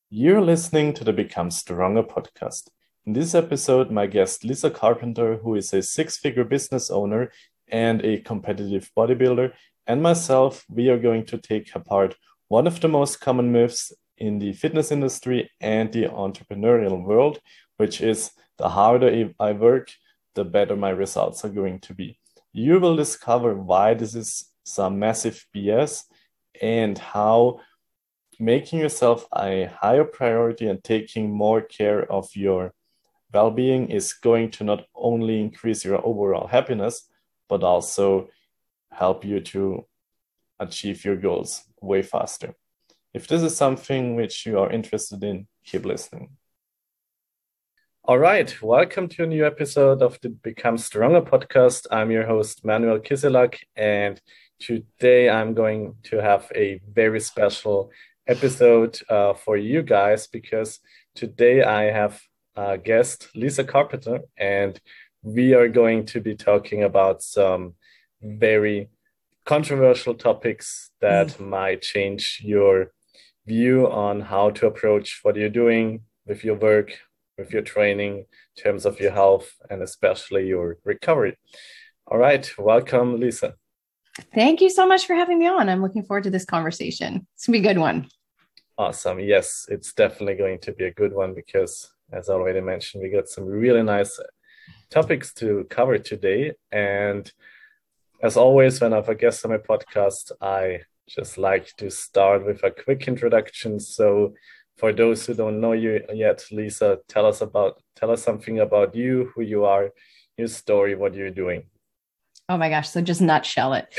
You're listening to the Become Stronger podcast. In this episode, my guest Lisa Carpenter, who is a six-figure business owner and a competitive bodybuilder, and myself, we are going to take apart one of the most common myths in the fitness industry and the entrepreneurial world, which is the harder I work, the better my results are going to be. You will discover why this is some massive BS and how making yourself a higher priority and taking more care of your well-being is going to not only increase your overall happiness, but also help you to achieve your goals way faster. If this is something which you are interested in, keep listening. All right, welcome to a new episode of the Become Stronger podcast. I'm your host, Manuel Kiselak, and today I'm going to have a very special episode for you guys, because today I have a guest, Lisa Carpenter, and we are going to be talking about some very controversial topics that might change your view on how to approach what you're doing with your work, with your training, in terms of your health, and especially your recovery. All right, welcome, Lisa. Thank you so much for having me on. I'm looking forward to this conversation. It's going to be a good one. Awesome. Yes, it's definitely going to be a good one because, as I already mentioned, we got some really nice topics to cover today. And as always, when I have a guest on my podcast, I just like to start with a quick introduction. So for those who don't know you yet, Lisa, tell us something about you, who you are, your story, what you're doing. Oh my gosh. So just nutshell it.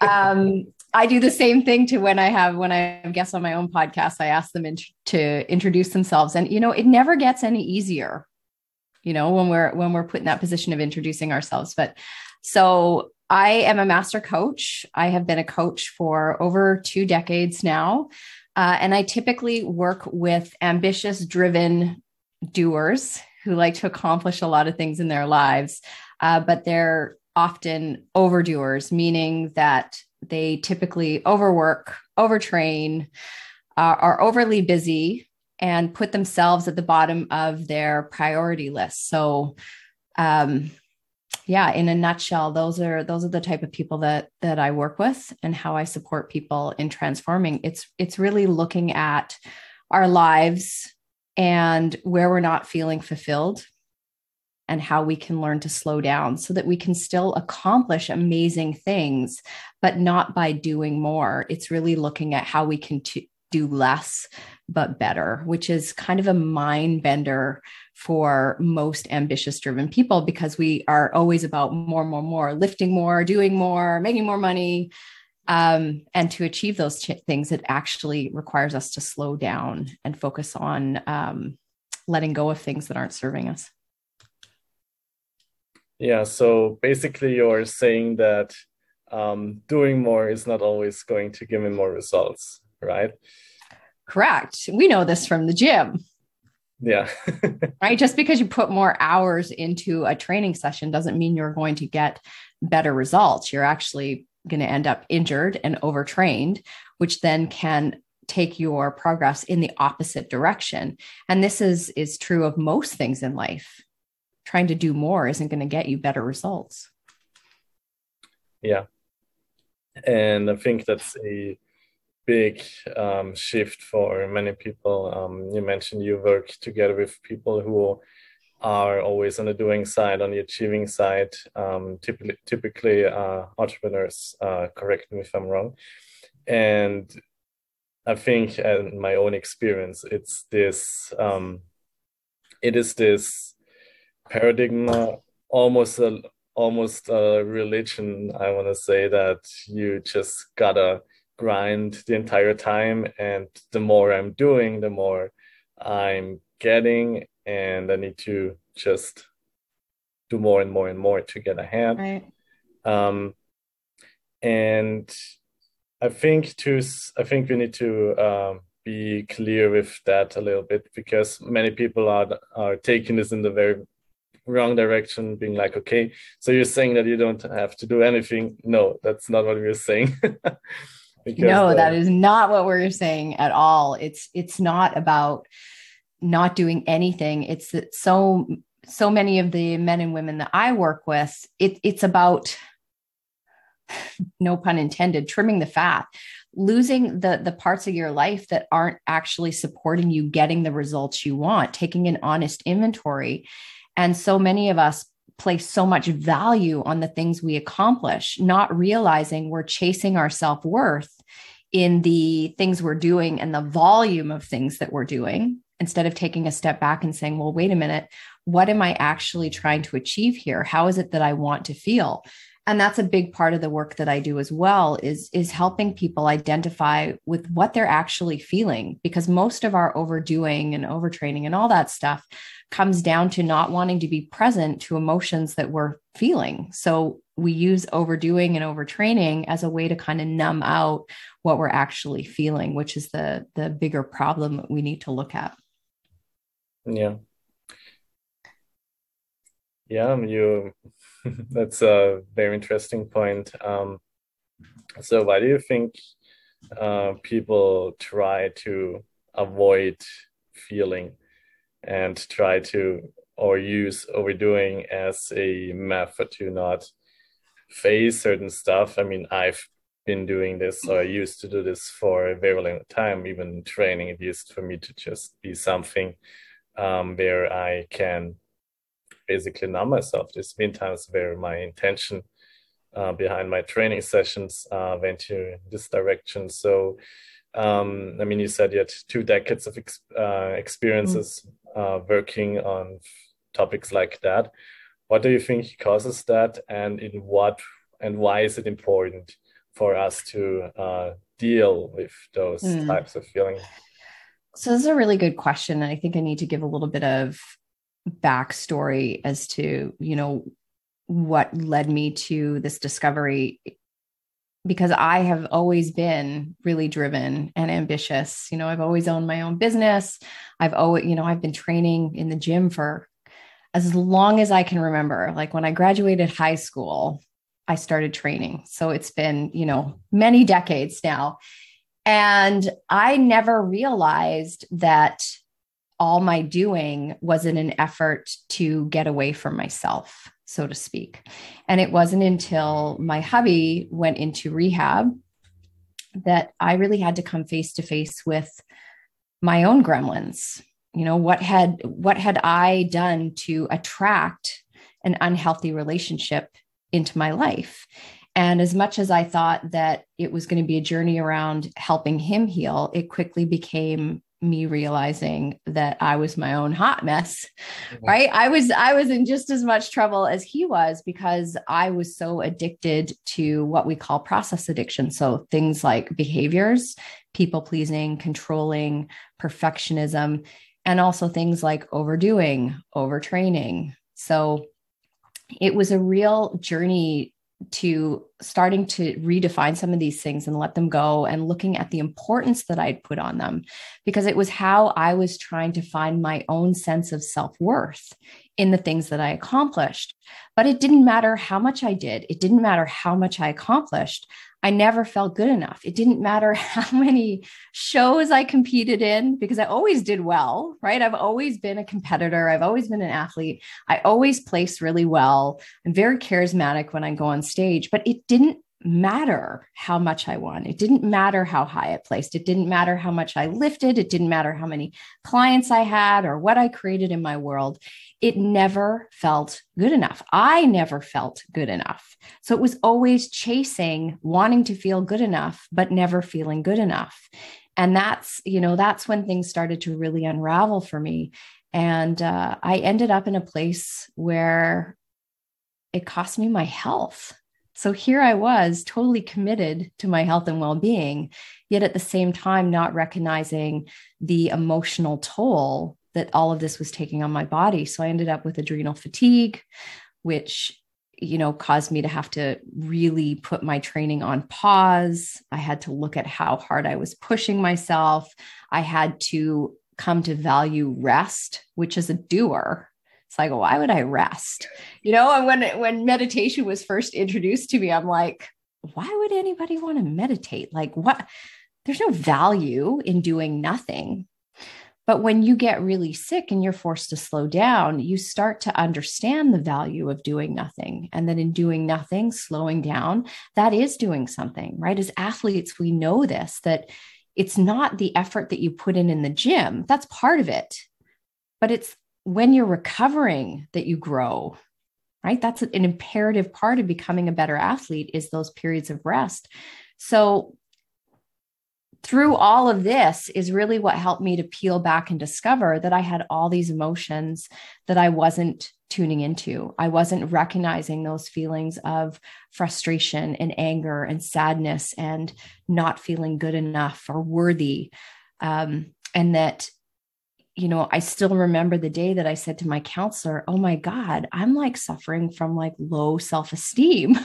I do the same thing to when I have guests on my own podcast. I ask them to introduce themselves, and it never gets any easier, when we're put in that position of introducing ourselves. But so I am a master coach. I have been a coach for over 2 decades now, and I typically work with ambitious, driven doers who like to accomplish a lot of things in their lives, but they're often overdoers, meaning that they typically overwork, overtrain, are overly busy, and put themselves at the bottom of their priority list. So, in a nutshell, those are the type of people that I work with, and how I support people in transforming. It's really looking at our lives and where we're not feeling fulfilled, and how we can learn to slow down so that we can still accomplish amazing things, but not by doing more. It's really looking at how we can do less, but better, which is kind of a mind bender for most ambitious driven people, because we are always about more, lifting more, doing more, making more money. And to achieve those things, it actually requires us to slow down and focus on letting go of things that aren't serving us. Yeah, so basically you're saying that doing more is not always going to give me more results, right? Correct. We know this from the gym. Yeah. Right. Just because you put more hours into a training session doesn't mean you're going to get better results. You're actually going to end up injured and overtrained, which then can take your progress in the opposite direction. And this is true of most things in life. Trying to do more isn't going to get you better results. Yeah. And I think that's a big shift for many people. You mentioned you work together with people who are always on the doing side, on the achieving side, typically entrepreneurs, correct me if I'm wrong. And I think in my own experience, it is this paradigm, almost a religion. I want to say that you just gotta grind the entire time, and the more I'm doing, the more I'm getting, and I need to just do more and more and more to get ahead. Right. And I think we need to be clear with that a little bit, because many people are taking this in the very wrong direction, being like, okay, so you're saying that you don't have to do anything. No, that's not what we're saying. because No, that is not what we're saying at all. It's not about not doing anything. It's that so many of the men and women that I work with, it's about, no pun intended, trimming the fat, losing the parts of your life that aren't actually supporting you getting the results you want, taking an honest inventory. And so many of us place so much value on the things we accomplish, not realizing we're chasing our self-worth in the things we're doing and the volume of things that we're doing, instead of taking a step back and saying, well, wait a minute, what am I actually trying to achieve here? How is it that I want to feel? And that's a big part of the work that I do as well, is helping people identify with what they're actually feeling, because most of our overdoing and overtraining and all that stuff comes down to not wanting to be present to emotions that we're feeling. So we use overdoing and overtraining as a way to kind of numb out what we're actually feeling, which is the bigger problem that we need to look at. Yeah. Yeah, that's a very interesting point. So why do you think people try to avoid feeling and try to, or use overdoing as a method to not face certain stuff? I mean, I've been doing this, or I used to do this for a very long time. Even training, it used for me to just be something where I can basically numb myself. There's been times where my intention behind my training sessions went to this direction. So, I mean, you said you had 2 decades of experiences working on topics like that. What do you think causes that, and why is it important for us to deal with those types of feelings? So this is a really good question. And I think I need to give a little bit of backstory as to, what led me to this discovery, because I have always been really driven and ambitious. I've always owned my own business. I've been training in the gym for as long as I can remember. Like when I graduated high school, I started training. So it's been, many decades now. And I never realized that all my doing was in an effort to get away from myself, so to speak. And it wasn't until my hubby went into rehab that I really had to come face to face with my own gremlins. What had I done to attract an unhealthy relationship into my life? And as much as I thought that it was going to be a journey around helping him heal, it quickly became me realizing that I was my own hot mess, right? I was in just as much trouble as he was, because I was so addicted to what we call process addiction. So things like behaviors, people pleasing, controlling, perfectionism, and also things like overdoing, overtraining. So it was a real journey to starting to redefine some of these things and let them go, and looking at the importance that I'd put on them, because it was how I was trying to find my own sense of self-worth in the things that I accomplished. But it didn't matter how much I did. It didn't matter how much I accomplished. I never felt good enough. It didn't matter how many shows I competed in, because I always did well, right? I've always been a competitor. I've always been an athlete. I always place really well. I'm very charismatic when I go on stage, but it didn't matter how much I won. It didn't matter how high I placed. It didn't matter how much I lifted. It didn't matter how many clients I had or what I created in my world. It never felt good enough. I never felt good enough. So it was always chasing, wanting to feel good enough, but never feeling good enough. And that's when things started to really unravel for me. And I ended up in a place where it cost me my health. So here I was, totally committed to my health and well-being, yet at the same time, not recognizing the emotional toll that all of this was taking on my body. So I ended up with adrenal fatigue, which, caused me to have to really put my training on pause. I had to look at how hard I was pushing myself. I had to come to value rest, which is a doer. It's like, why would I rest? And when meditation was first introduced to me, I'm like, why would anybody want to meditate? Like, what? There's no value in doing nothing. But when you get really sick and you're forced to slow down, you start to understand the value of doing nothing. And then in doing nothing, slowing down, that is doing something, right? As athletes, we know this, that it's not the effort that you put in the gym. That's part of it. But it's when you're recovering that you grow, right? That's an imperative part of becoming a better athlete, is those periods of rest. So through all of this is really what helped me to peel back and discover that I had all these emotions that I wasn't tuning into. I wasn't recognizing those feelings of frustration and anger and sadness and not feeling good enough or worthy. And that, you know, I still remember the day that I said to my counselor, oh my God, I'm like suffering from like low self-esteem.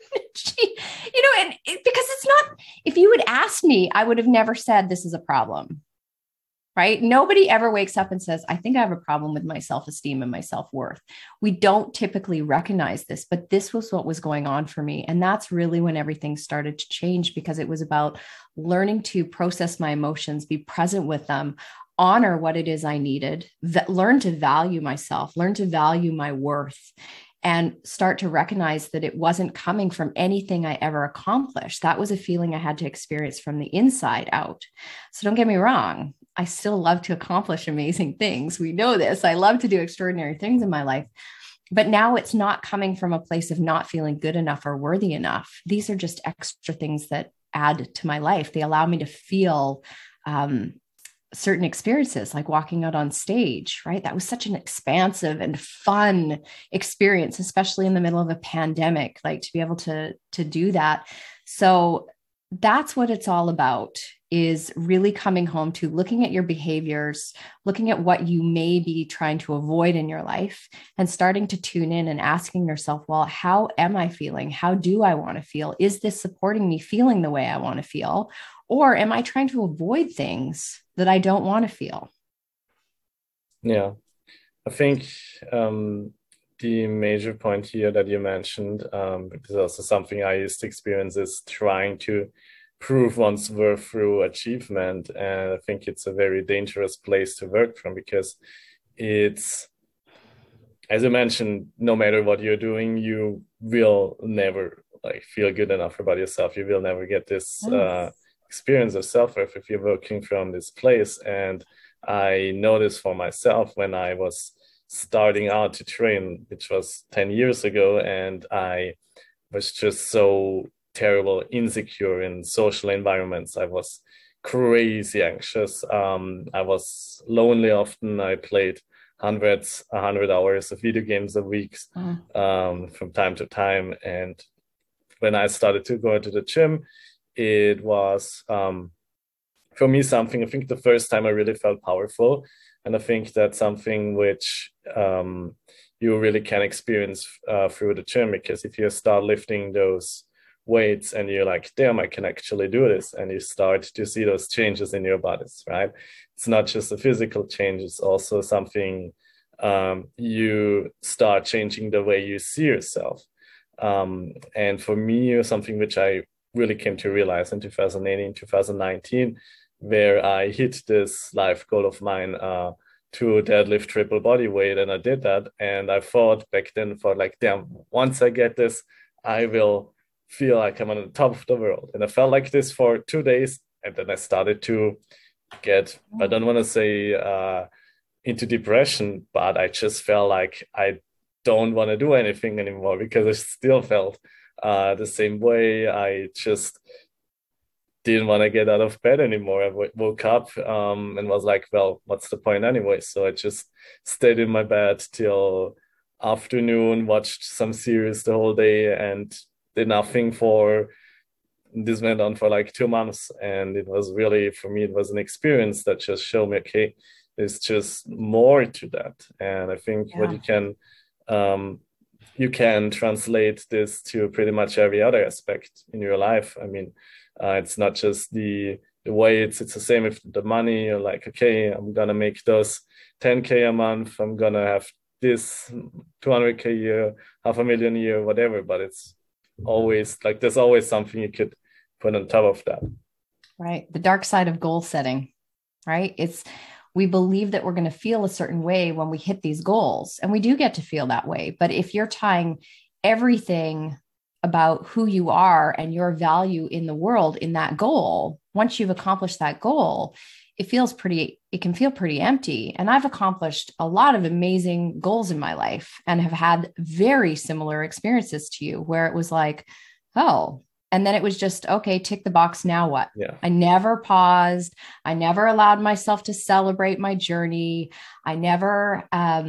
You know, and because it's not, if you had asked me, I would have never said this is a problem, right? Nobody ever wakes up and says, I think I have a problem with my self-esteem and my self-worth. We don't typically recognize this, but this was what was going on for me. And that's really when everything started to change, because it was about learning to process my emotions, be present with them, honor what it is I needed, learn to value myself, learn to value my worth, and start to recognize that it wasn't coming from anything I ever accomplished. That was a feeling I had to experience from the inside out. So don't get me wrong, I still love to accomplish amazing things. We know this. I love to do extraordinary things in my life. But now it's not coming from a place of not feeling good enough or worthy enough. These are just extra things that add to my life. They allow me to feel certain experiences, like walking out on stage, right? That was such an expansive and fun experience, especially in the middle of a pandemic, like to be able to do that. So that's what it's all about, is really coming home to looking at your behaviors, looking at what you may be trying to avoid in your life, and starting to tune in and asking yourself, well, how am I feeling? How do I want to feel? Is this supporting me feeling the way I want to feel? Or am I trying to avoid things that I don't want to feel? Yeah, I think the major point here that you mentioned, because also something I used to experience, is trying to prove one's worth through achievement. And I think it's a very dangerous place to work from, because it's, as you mentioned, no matter what you're doing, you will never like feel good enough about yourself. You will never get this experience of self-worth if you're working from this place. And I noticed for myself when I was starting out to train, which was 10 years ago, and I was just so terrible, insecure in social environments. I was crazy anxious. I was lonely often. I played 100 hours of video games a week from time to time. And when I started to go to the gym, it was for me something, I think the first time I really felt powerful. And I think that's something which you really can experience through the gym, because if you start lifting those weights and you're like, damn, I can actually do this, and you start to see those changes in your bodies, right? It's not just a physical change, it's also something you start changing the way you see yourself. And for me, something which I really came to realize in 2018, 2019, where I hit this life goal of mine to deadlift triple body weight. And I did that. And I thought back then, like, damn, once I get this, I will feel like I'm on the top of the world. And I felt like this for 2 days. And then I started to get, I don't want to say into depression, but I just felt like I don't want to do anything anymore, because I still felt the same way. I just didn't want to get out of bed anymore. I woke up and was like, well, what's the point anyway? So I just stayed in my bed till afternoon, watched some series the whole day, and did nothing for, this went on for like 2 months. And it was really, for me, it was an experience that just showed me, okay, there's just more to that. And I think what you can translate this to pretty much every other aspect in your life. I mean, it's not just the way, it's the same with the money. You're like, okay, I'm gonna make those 10K a month, I'm gonna have this 200K a year, 500,000 a year, whatever. But it's always like there's always something you could put on top of that. Right. The dark side of goal setting, right? It's we believe that we're going to feel a certain way when we hit these goals, and we do get to feel that way. But if you're tying everything about who you are and your value in the world in that goal, once you've accomplished that goal, it can feel pretty empty. And I've accomplished a lot of amazing goals in my life and have had very similar experiences to you where it was like, oh, and then it was just, okay, tick the box. Now what? Yeah. I never paused. I never allowed myself to celebrate my journey. I never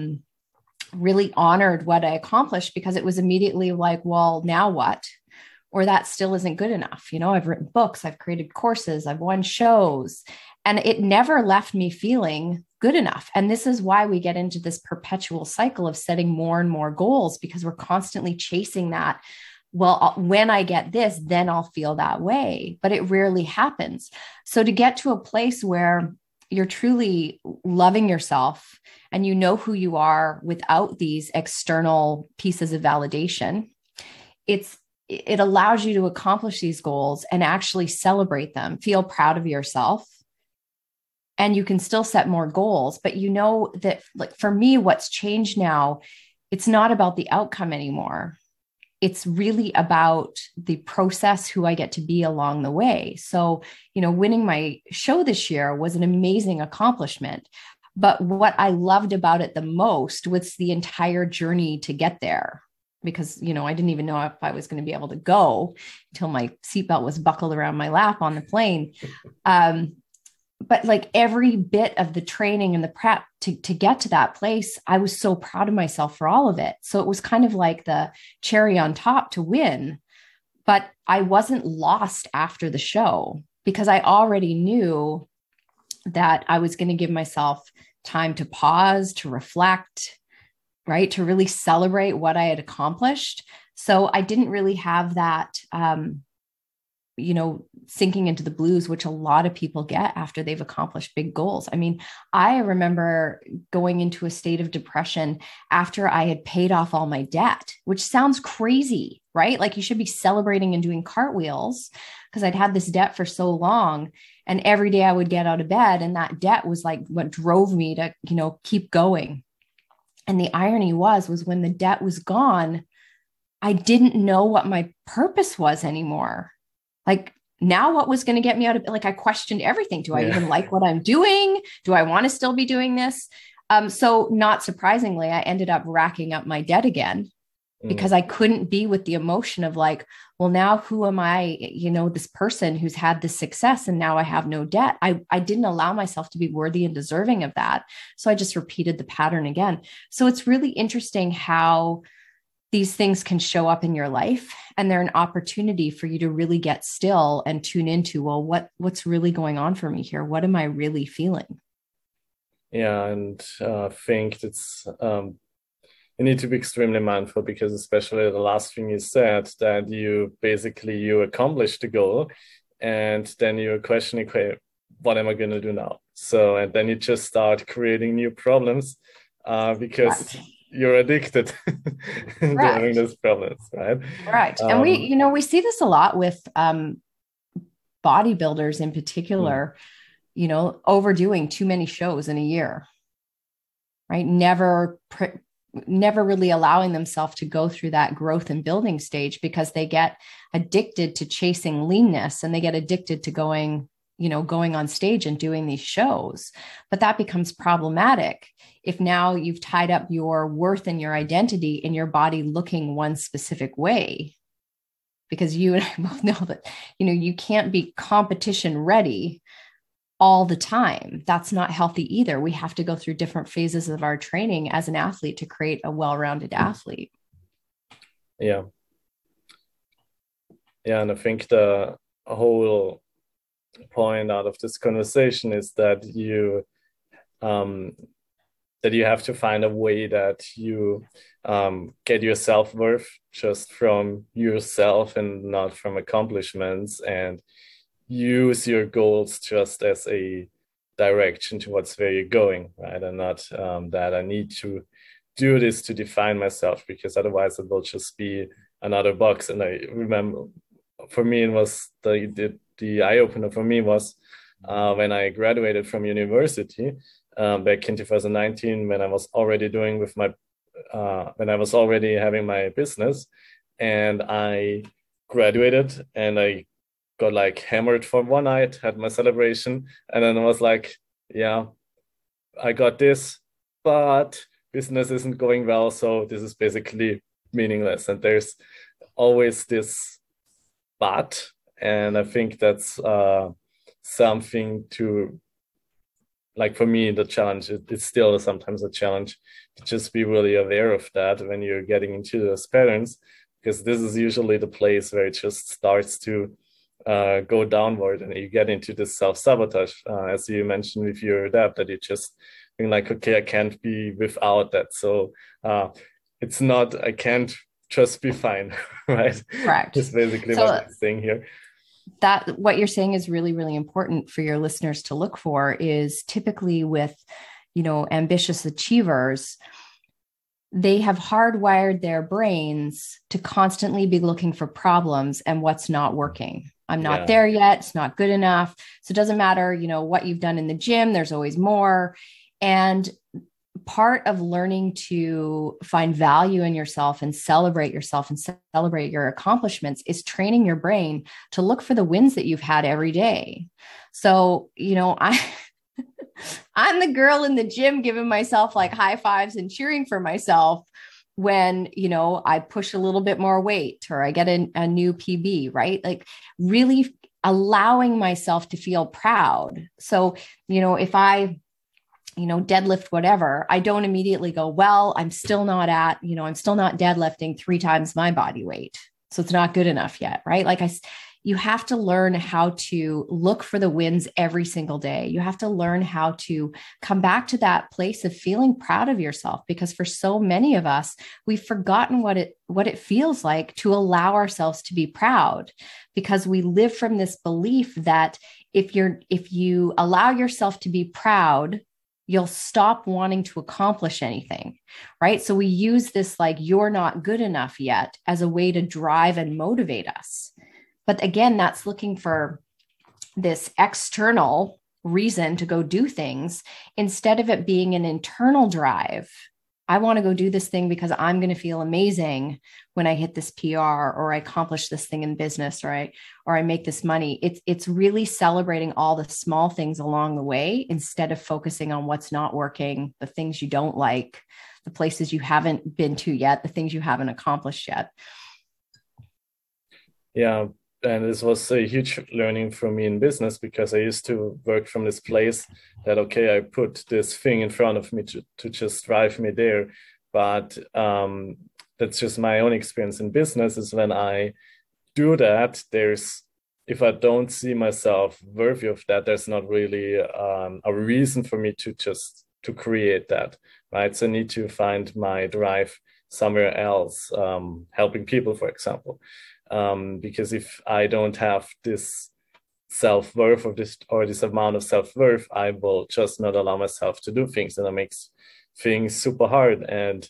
really honored what I accomplished because it was immediately like, well, now what? Or that still isn't good enough. You know, I've written books, I've created courses, I've won shows, and it never left me feeling good enough. And this is why we get into this perpetual cycle of setting more and more goals, because we're constantly chasing that. Well, when I get this, then I'll feel that way, but it rarely happens. So to get to a place where you're truly loving yourself and you know who you are without these external pieces of validation, it allows you to accomplish these goals and actually celebrate them, feel proud of yourself. And you can still set more goals, but you know that, like, for me, what's changed now, it's not about the outcome anymore. It's really about the process, who I get to be along the way. So, you know, winning my show this year was an amazing accomplishment. But what I loved about it the most was the entire journey to get there. Because, you know, I didn't even know if I was going to be able to go until my seatbelt was buckled around my lap on the plane. But like every bit of the training and the prep to get to that place, I was so proud of myself for all of it. So it was kind of like the cherry on top to win. But I wasn't lost after the show because I already knew that I was going to give myself time to pause, to reflect, right? To really celebrate what I had accomplished. So I didn't really have that, you know, sinking into the blues, which a lot of people get after they've accomplished big goals. I mean, I remember going into a state of depression after I had paid off all my debt, which sounds crazy, right? Like you should be celebrating and doing cartwheels because I'd had this debt for so long. And every day I would get out of bed and that debt was like what drove me to, you know, keep going. And the irony was when the debt was gone, I didn't know what my purpose was anymore. Like now what was going to get me out of, like, I questioned everything. Do I even like what I'm doing? Do I want to still be doing this? So not surprisingly, I ended up racking up my debt again because I couldn't be with the emotion of like, well, now who am I, you know, this person who's had this success and now I have no debt. I didn't allow myself to be worthy and deserving of that. So I just repeated the pattern again. So it's really interesting how these things can show up in your life, and they're an opportunity for you to really get still and tune into, well, what's really going on for me here? What am I really feeling? Yeah, and I think it's you need to be extremely mindful because especially the last thing you said, that you accomplished the goal and then you're questioning, okay, what am I going to do now? So, and then you just start creating new problems because you're addicted to having those problems, right? Right. And we see this a lot with bodybuilders in particular, you know, overdoing too many shows in a year, right? Never really allowing themselves to go through that growth and building stage because they get addicted to chasing leanness and they get addicted to going on stage and doing these shows. But that becomes problematic if now you've tied up your worth and your identity in your body looking one specific way. Because you and I both know that, you know, you can't be competition ready all the time. That's not healthy either. We have to go through different phases of our training as an athlete to create a well-rounded athlete. Yeah. Yeah. And I think the whole point out of this conversation is that you have to find a way that you get your self-worth just from yourself and not from accomplishments, and use your goals just as a direction towards where you're going, right? And not that I need to do this to define myself, because otherwise it will just be another box. And I remember, for me, it was the eye opener for me was when I graduated from university back in 2019, when I was already doing with my when I was already having my business, and I graduated and I got like hammered for one night, had my celebration, and then I was like, yeah, I got this, but business isn't going well, so this is basically meaningless. And there's always this but, and I think that's something to, like, for me, the challenge, it's still sometimes a challenge to just be really aware of that when you're getting into those patterns, because this is usually the place where it just starts to go downward, and you get into this self-sabotage, as you mentioned with your dad, that you just think like, okay, I can't be without that. So it's not, I can't just be fine, right? Correct. That's basically what I'm saying here. That what you're saying is really, really important for your listeners to look for. Is typically with, ambitious achievers, they have hardwired their brains to constantly be looking for problems and what's not working. I'm not there yet. It's not good enough. So it doesn't matter, what you've done in the gym, there's always more. And part of learning to find value in yourself and celebrate your accomplishments is training your brain to look for the wins that you've had every day. So, I'm the girl in the gym giving myself like high fives and cheering for myself when, I push a little bit more weight or I get a new PB, right? Like really allowing myself to feel proud. So, if I deadlift, whatever, I don't immediately go, well, I'm still not deadlifting 3 times my body weight. So it's not good enough yet. Right. Like you have to learn how to look for the wins every single day. You have to learn how to come back to that place of feeling proud of yourself, because for so many of us, we've forgotten what it feels like to allow ourselves to be proud, because we live from this belief that if you allow yourself to be proud, you'll stop wanting to accomplish anything, right? So we use this like, you're not good enough yet as a way to drive and motivate us. But again, that's looking for this external reason to go do things instead of it being an internal drive. I want to go do this thing because I'm going to feel amazing when I hit this PR or I accomplish this thing in business or I make this money. It's really celebrating all the small things along the way instead of focusing on what's not working, the things you don't like, the places you haven't been to yet, the things you haven't accomplished yet. Yeah. And this was a huge learning for me in business, because I used to work from this place that, okay, I put this thing in front of me to just drive me there. But that's just my own experience in business, is when I do that, if I don't see myself worthy of that, there's not really a reason for me to create that, right? So I need to find my drive somewhere else, helping people, for example. Because if I don't have this self-worth or this amount of self-worth, I will just not allow myself to do things, and it makes things super hard. And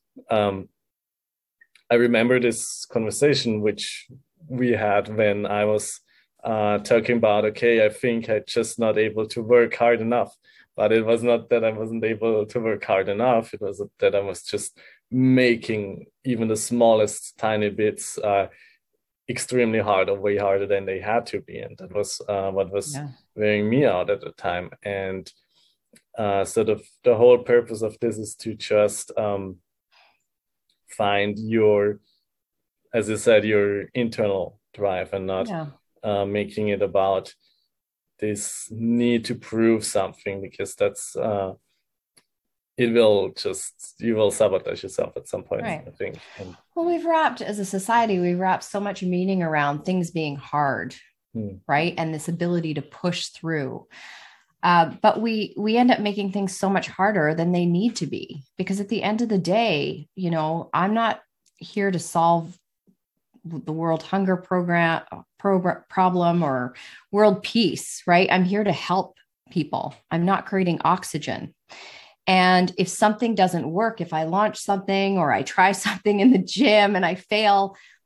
I remember this conversation which we had when I was talking about, okay, I think I'm just not able to work hard enough. But it was not that I wasn't able to work hard enough. It was that I was just making even the smallest tiny bits extremely hard, or way harder than they had to be. And that was what was wearing me out at the time. And sort of the whole purpose of this is to just find your, as you said, your internal drive, and not making it about this need to prove something, because that's you will sabotage yourself at some point, right. I think. Well, as a society, we've wrapped so much meaning around things being hard, right? And this ability to push through. But we end up making things so much harder than they need to be, because at the end of the day, I'm not here to solve the world hunger problem or world peace, right? I'm here to help people. I'm not creating oxygen. And if something doesn't work, if I launch something or I try something in the gym and I fail,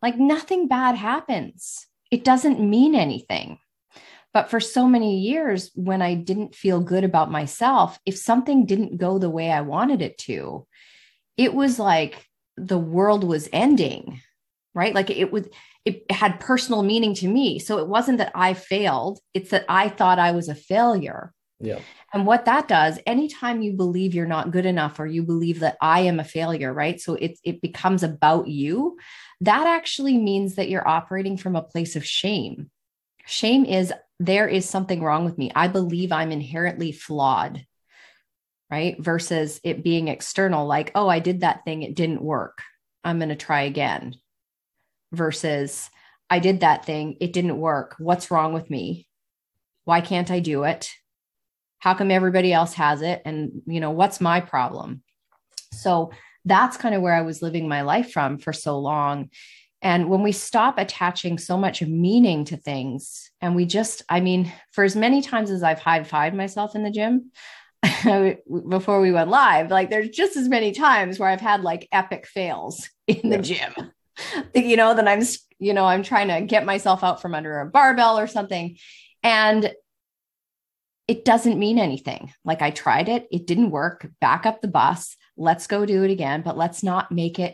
Like nothing bad happens. It doesn't mean anything. But for so many years, when I didn't feel good about myself, if something didn't go the way I wanted it to, it was like the world was ending, right? Like it had personal meaning to me. So it wasn't that I failed, it's that I thought I was a failure. Yeah. And what that does, anytime you believe you're not good enough or you believe that I am a failure, right? So it becomes about you. That actually means that you're operating from a place of shame. Shame is there is something wrong with me. I believe I'm inherently flawed, right? Versus it being external, like, oh, I did that thing, it didn't work, I'm going to try again. Versus I did that thing, it didn't work. What's wrong with me? Why can't I do it? How come everybody else has it? And, what's my problem? So that's kind of where I was living my life from for so long. And when we stop attaching so much meaning to things, and we just, for as many times as I've high-fived myself in the gym before we went live, like there's just as many times where I've had like epic fails in the gym, that I'm trying to get myself out from under a barbell or something. And it doesn't mean anything. Like I tried it, it didn't work, back up the bus, let's go do it again, but let's not make it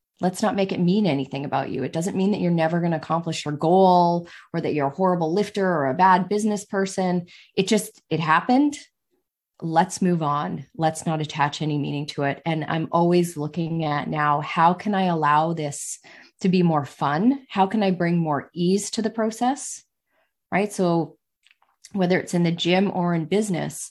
mean anything about you. It doesn't mean that you're never going to accomplish your goal or that you're a horrible lifter or a bad business person. It happened. Let's move on. Let's not attach any meaning to it. And I'm always looking at now, how can I allow this to be more fun? How can I bring more ease to the process? Right. So whether it's in the gym or in business,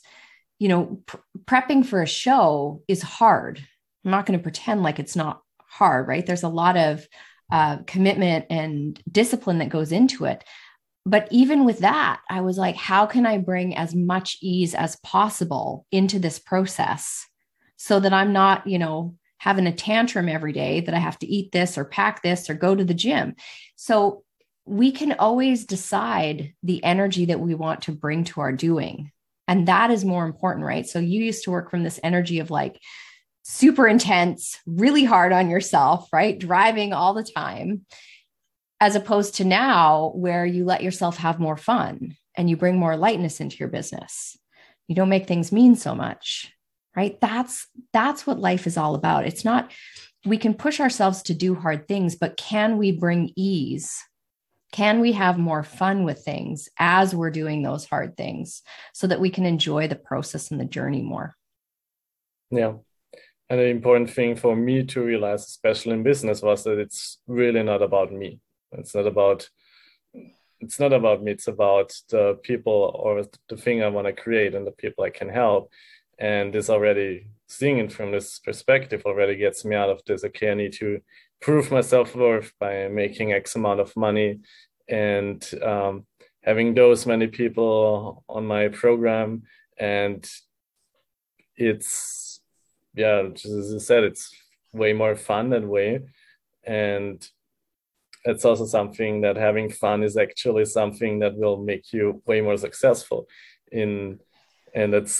prepping for a show is hard. I'm not going to pretend like it's not hard, right? There's a lot of commitment and discipline that goes into it. But even with that, I was like, how can I bring as much ease as possible into this process so that I'm not, having a tantrum every day that I have to eat this or pack this or go to the gym. So we can always decide the energy that we want to bring to our doing. And that is more important, right? So you used to work from this energy of like super intense, really hard on yourself, right? Driving all the time, as opposed to now where you let yourself have more fun and you bring more lightness into your business. You don't make things mean so much, right? That's what life is all about. It's not, we can push ourselves to do hard things, but can we bring ease? Can we have more fun with things as we're doing those hard things so that we can enjoy the process and the journey more? Yeah. And the important thing for me to realize, especially in business, was that it's really not about me. It's not about me. It's about the people or the thing I want to create and the people I can help. And this already, seeing it from this perspective already gets me out of this. Okay, I need to prove my self-worth by making X amount of money and having those many people on my program. And it's, just as I said, it's way more fun that way. And it's also something that having fun is actually something that will make you way more successful and it's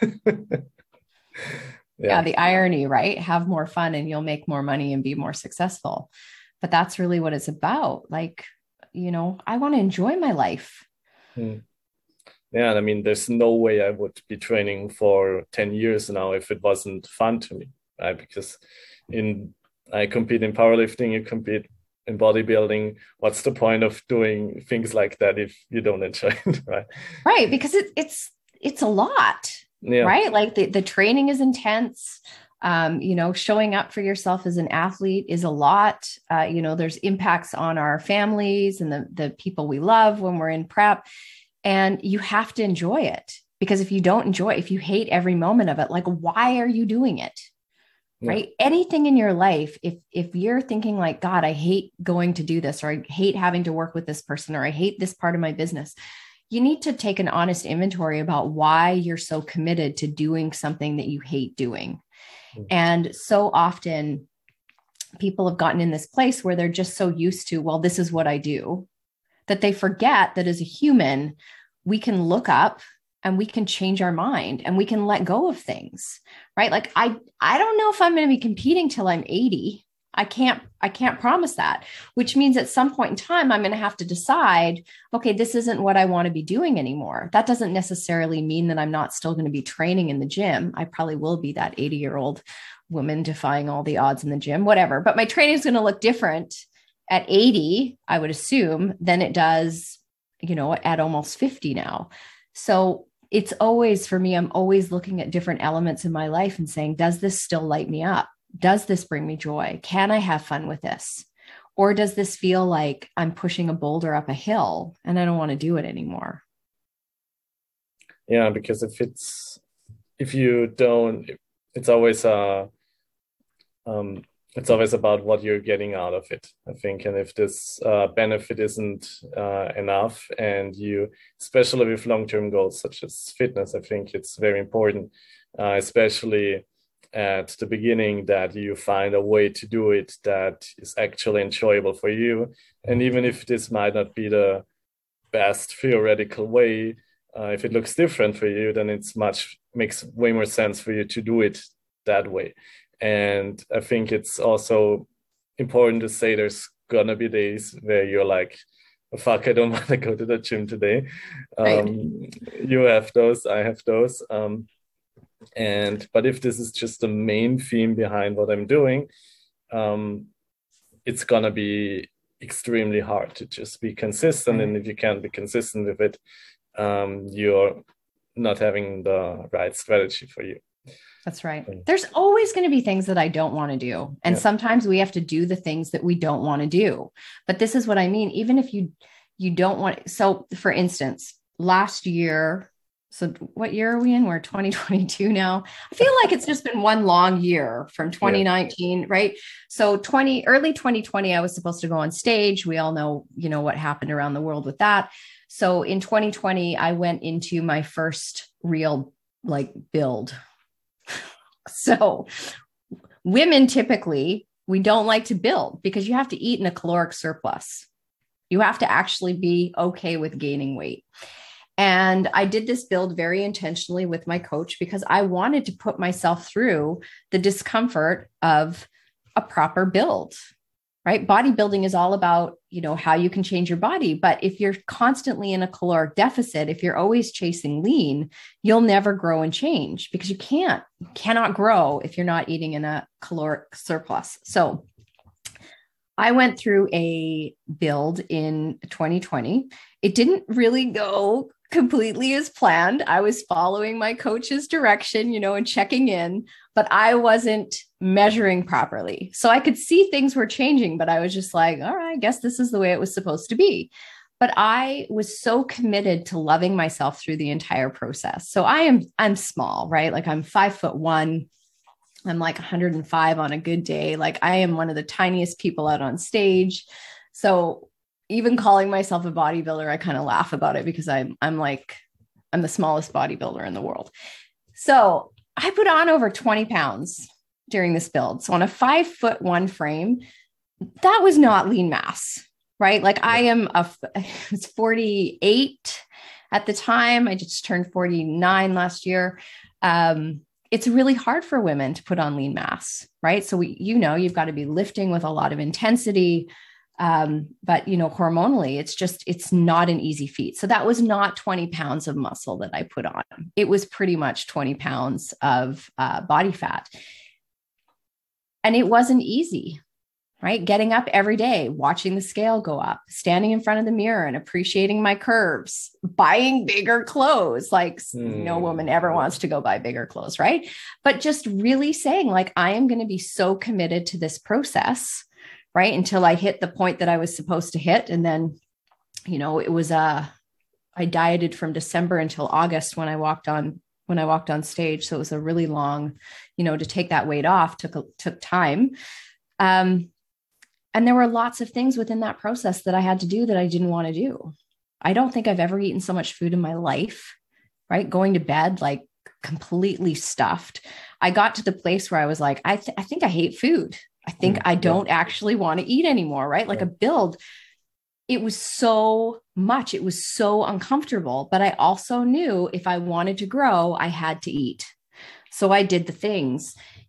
the irony, right? Have more fun and you'll make more money and be more successful. But that's really what it's about. Like, I want to enjoy my life. Yeah, I mean, there's no way I would be training for 10 years now if it wasn't fun to me, right? Because I compete in powerlifting, you compete in bodybuilding. What's the point of doing things like that if you don't enjoy it, right? Right, because it's a lot, right? Like the training is intense. Showing up for yourself as an athlete is a lot. There's impacts on our families and the people we love when we're in prep. And you have to enjoy it, because if you don't enjoy it, if you hate every moment of it, like, why are you doing it? Right? Anything in your life, if you're thinking like, God, I hate going to do this, or I hate having to work with this person, or I hate this part of my business, you need to take an honest inventory about why you're so committed to doing something that you hate doing. And so often people have gotten in this place where they're just so used to, well, this is what I do, that they forget that as a human, we can look up and we can change our mind and we can let go of things, right? Like I don't know if I'm going to be competing till I'm 80. I can't promise that, which means at some point in time, I'm going to have to decide, okay, this isn't what I want to be doing anymore. That doesn't necessarily mean that I'm not still going to be training in the gym. I probably will be that 80-year-old woman defying all the odds in the gym, whatever. But my training is going to look different at 80, I would assume, than it does, at almost 50 now. So it's always, for me, I'm always looking at different elements in my life and saying, does this still light me up? Does this bring me joy? Can I have fun with this? Or does this feel like I'm pushing a boulder up a hill and I don't want to do it anymore? Yeah, because if you don't, it's always it's always about what you're getting out of it, I think. And if this benefit isn't enough, and you, especially with long-term goals such as fitness, I think it's very important, especially at the beginning, that you find a way to do it that is actually enjoyable for you. And even if this might not be the best theoretical way, if it looks different for you, then makes way more sense for you to do it that way. And I think it's also important to say there's gonna be days where you're like, oh, fuck, I don't want to go to the gym today. Right. You have those, I have those. But if this is just the main theme behind what I'm doing, it's gonna be extremely hard to just be consistent. And if you can't be consistent with it, you're not having the right strategy for you. That's right. There's always going to be things that I don't want to do. And sometimes we have to do the things that we don't want to do. But this is what I mean. Even if you don't want, so for instance, last year, so what year are we in? We're 2022 now. I feel like it's just been one long year from 2019, right? So early 2020, I was supposed to go on stage. We all know, what happened around the world with that. So in 2020, I went into my first real build. So women, typically, we don't like to build because you have to eat in a caloric surplus. You have to actually be okay with gaining weight. And I did this build very intentionally with my coach because I wanted to put myself through the discomfort of a proper build, right? Bodybuilding is all about, how you can change your body. But if you're constantly in a caloric deficit, if you're always chasing lean, you'll never grow and change because you cannot grow if you're not eating in a caloric surplus. So I went through a build in 2020. It didn't really go completely as planned. I was following my coach's direction, and checking in, but I wasn't measuring properly. So I could see things were changing, but I was just like, all right, I guess this is the way it was supposed to be. But I was so committed to loving myself through the entire process. So I'm small, right? Like I'm 5'1". I'm like 105 on a good day. Like I am one of the tiniest people out on stage. So even calling myself a bodybuilder, I kind of laugh about it because I'm the smallest bodybuilder in the world. So I put on over 20 pounds during this build. So on a 5'1" frame, that was not lean mass, right? Like I was 48 at the time. I just turned 49 last year. It's really hard for women to put on lean mass, right? So you've got to be lifting with a lot of intensity. But hormonally, it's not an easy feat. So that was not 20 pounds of muscle that I put on. It was pretty much 20 pounds of body fat. And it wasn't easy, right? Getting up every day, watching the scale go up, standing in front of the mirror and appreciating my curves, buying bigger clothes. Like no woman ever wants to go buy bigger clothes, right? But just really saying like, I am going to be so committed to this process, right? Until I hit the point that I was supposed to hit. And then, it was, I dieted from December until August when I walked on stage. So it was a really long, to take that weight off took time. And there were lots of things within that process that I had to do that I didn't want to do. I don't think I've ever eaten so much food in my life, right? Going to bed, like completely stuffed. I got to the place where I was like, I think I hate food. I think I don't actually want to eat anymore, right? Like a build, it was so much, it was so uncomfortable, but I also knew if I wanted to grow, I had to eat. So I did the things.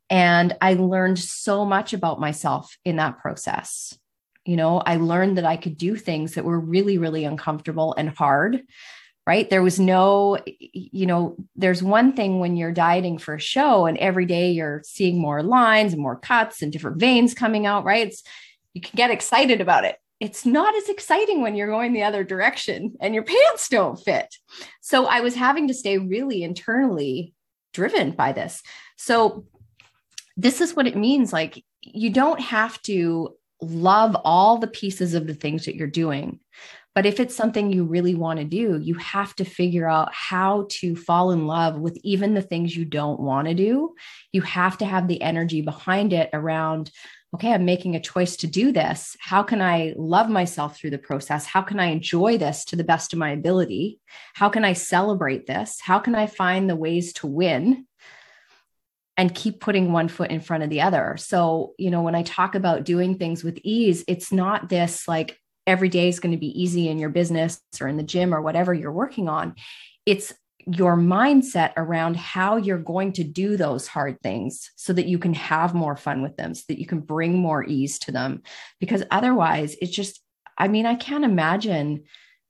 And I learned so much about myself in that process. I learned that I could do things that were really, really uncomfortable and hard, right? There was no, there's one thing when you're dieting for a show and every day you're seeing more lines and more cuts and different veins coming out, right? You can get excited about it. It's not as exciting when you're going the other direction and your pants don't fit. So I was having to stay really internally driven by this. So this is what it means. Like, you don't have to love all the pieces of the things that you're doing. But if it's something you really want to do, you have to figure out how to fall in love with even the things you don't want to do. You have to have the energy behind it around, okay, I'm making a choice to do this. How can I love myself through the process? How can I enjoy this to the best of my ability? How can I celebrate this? How can I find the ways to win? And keep putting one foot in front of the other. So, when I talk about doing things with ease, it's not this like every day is going to be easy in your business or in the gym or whatever you're working on. It's your mindset around how you're going to do those hard things so that you can have more fun with them, so that you can bring more ease to them. Because otherwise it's just, I can't imagine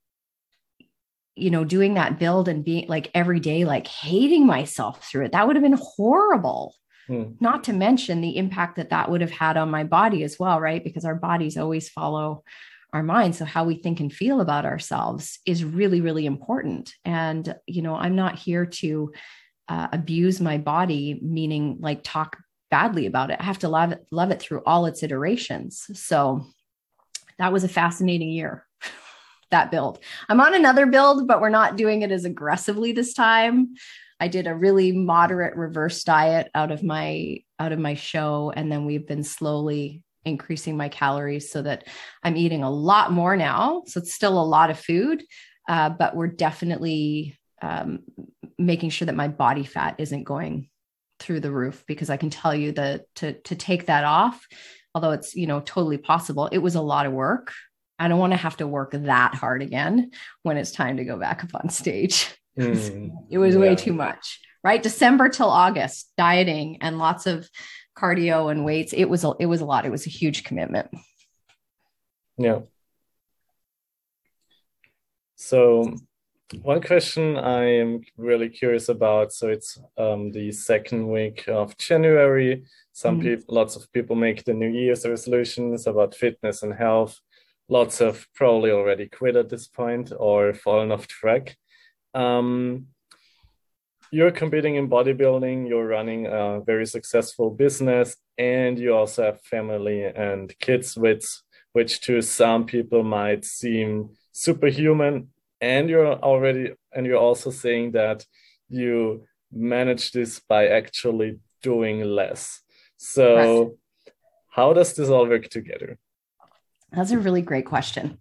doing that build and being like every day, like hating myself through it. That would have been horrible. Not to mention the impact that would have had on my body as well, right? Because our bodies always follow our minds. So how we think and feel about ourselves is really, really important. And, I'm not here to abuse my body, meaning like talk badly about it. I have to love it through all its iterations. So that was a fascinating year. That build. I'm on another build, but we're not doing it as aggressively this time. I did a really moderate reverse diet out of my show. And then we've been slowly increasing my calories so that I'm eating a lot more now. So it's still a lot of food, but we're definitely making sure that my body fat isn't going through the roof, because I can tell you that to take that off, although it's, totally possible, it was a lot of work. I don't want to have to work that hard again when it's time to go back up on stage. It was way too much, right? December till August, dieting and lots of cardio and weights. It was a lot. It was a huge commitment. Yeah. So one question I am really curious about. So it's the second week of January. Lots of people make the New Year's resolutions about fitness and health. Lots have probably already quit at this point or fallen off track. You're competing in bodybuilding, you're running a very successful business, and you also have family and kids, which to some people might seem superhuman. And you're also saying that you manage this by actually doing less. So how does this all work together? That's a really great question.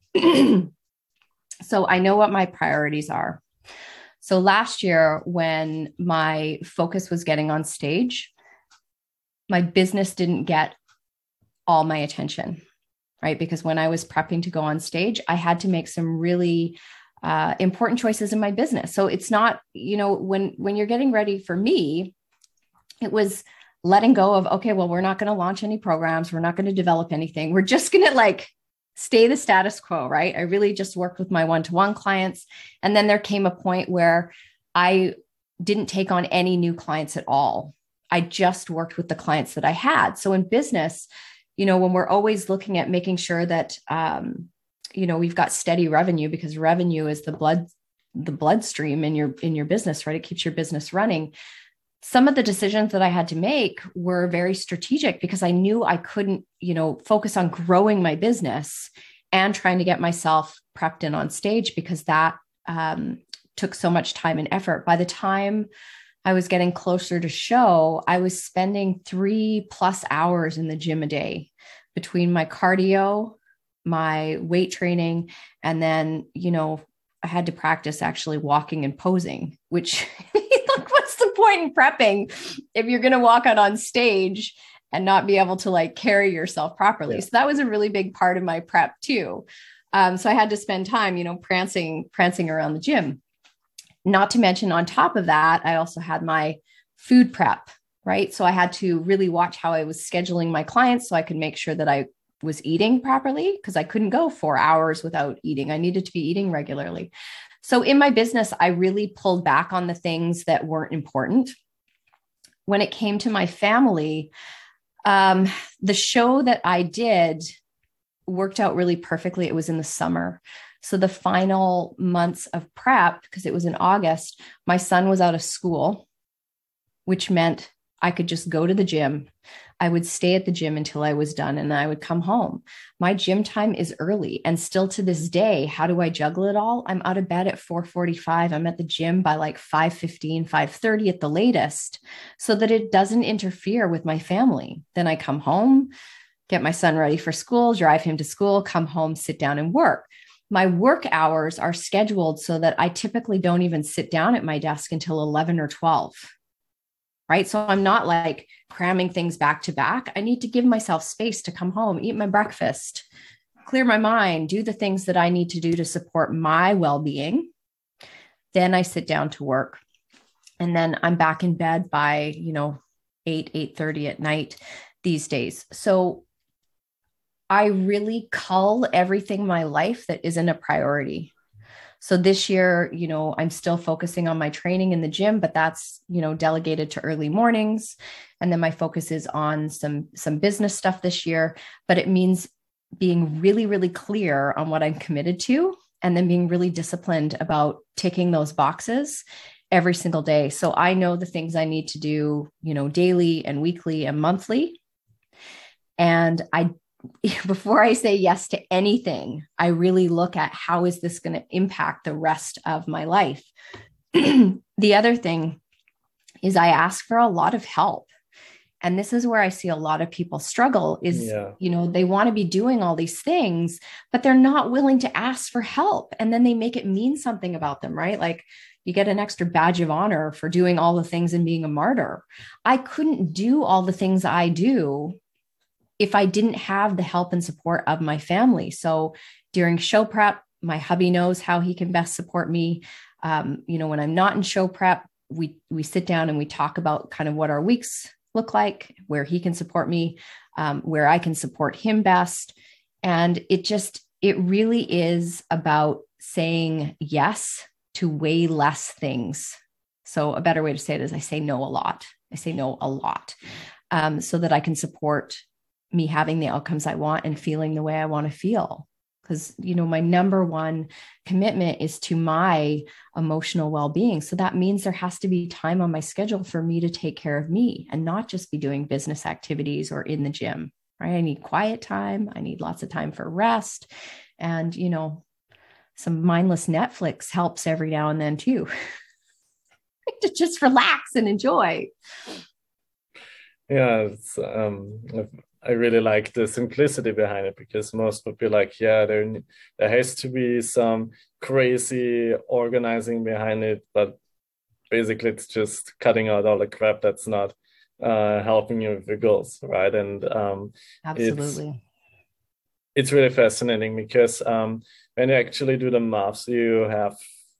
So I know what my priorities are. So last year, when my focus was getting on stage, my business didn't get all my attention, right? Because when I was prepping to go on stage, I had to make some really important choices in my business. So it's not, when you're getting ready for me, it was letting go of, okay, well, we're not going to launch any programs. We're not going to develop anything. We're just going to stay the status quo, right? I really just worked with my one-to-one clients. And then there came a point where I didn't take on any new clients at all. I just worked with the clients that I had. So in business, when we're always looking at making sure that, we've got steady revenue, because revenue is the bloodstream in your business, right? It keeps your business running. Some of the decisions that I had to make were very strategic, because I knew I couldn't, focus on growing my business and trying to get myself prepped and on stage, because that took so much time and effort. By the time I was getting closer to show, I was spending 3+ hours in the gym a day between my cardio, my weight training, and then, I had to practice actually walking and posing, which what's the point in prepping if you're going to walk out on stage and not be able to carry yourself properly? Yeah. So that was a really big part of my prep too. So I had to spend time, prancing around the gym. Not to mention, on top of that, I also had my food prep, right? So I had to really watch how I was scheduling my clients so I could make sure that I was eating properly, because I couldn't go 4 hours without eating. I needed to be eating regularly. So in my business, I really pulled back on the things that weren't important. When it came to my family, the show that I did worked out really perfectly. It was in the summer. So the final months of prep, because it was in August, my son was out of school, which meant I could just go to the gym. I would stay at the gym until I was done and I would come home. My gym time is early, and still to this day, how do I juggle it all? I'm out of bed at 4:45. I'm at the gym by like 5:15, 5:30 at the latest, so that it doesn't interfere with my family. Then I come home, get my son ready for school, drive him to school, come home, sit down and work. My work hours are scheduled so that I typically don't even sit down at my desk until 11 or 12. Right. So I'm not like cramming things back to back. I need to give myself space to come home, eat my breakfast, clear my mind, do the things that I need to do to support my well-being. Then I sit down to work. And then I'm back in bed by, 8:30 at night these days. So I really cull everything in my life that isn't a priority. So this year, I'm still focusing on my training in the gym, but that's, delegated to early mornings. And then my focus is on some business stuff this year, but it means being really, really clear on what I'm committed to, and then being really disciplined about ticking those boxes every single day. So I know the things I need to do, daily and weekly and monthly. And before I say yes to anything, I really look at how is this going to impact the rest of my life. The other thing is I ask for a lot of help. And this is where I see a lot of people struggle is, they want to be doing all these things, but they're not willing to ask for help. And then they make it mean something about them, right? Like you get an extra badge of honor for doing all the things and being a martyr. I couldn't do all the things I do if I didn't have the help and support of my family. So during show prep, my hubby knows how he can best support me. When I'm not in show prep, we sit down and we talk about kind of what our weeks look like, where he can support me, where I can support him best. And it really is about saying yes to way less things. So a better way to say it is I say no a lot. So that I can support me having the outcomes I want and feeling the way I want to feel. Because, my number one commitment is to my emotional well-being. So that means there has to be time on my schedule for me to take care of me and not just be doing business activities or in the gym, right? I need quiet time. I need lots of time for rest. And, some mindless Netflix helps every now and then too, to just relax and enjoy. Yeah, I really like the simplicity behind it, because most would be like, there has to be some crazy organizing behind it, but basically it's just cutting out all the crap that's not helping you with your goals, right? And Absolutely. It's really fascinating because when you actually do the maths, you have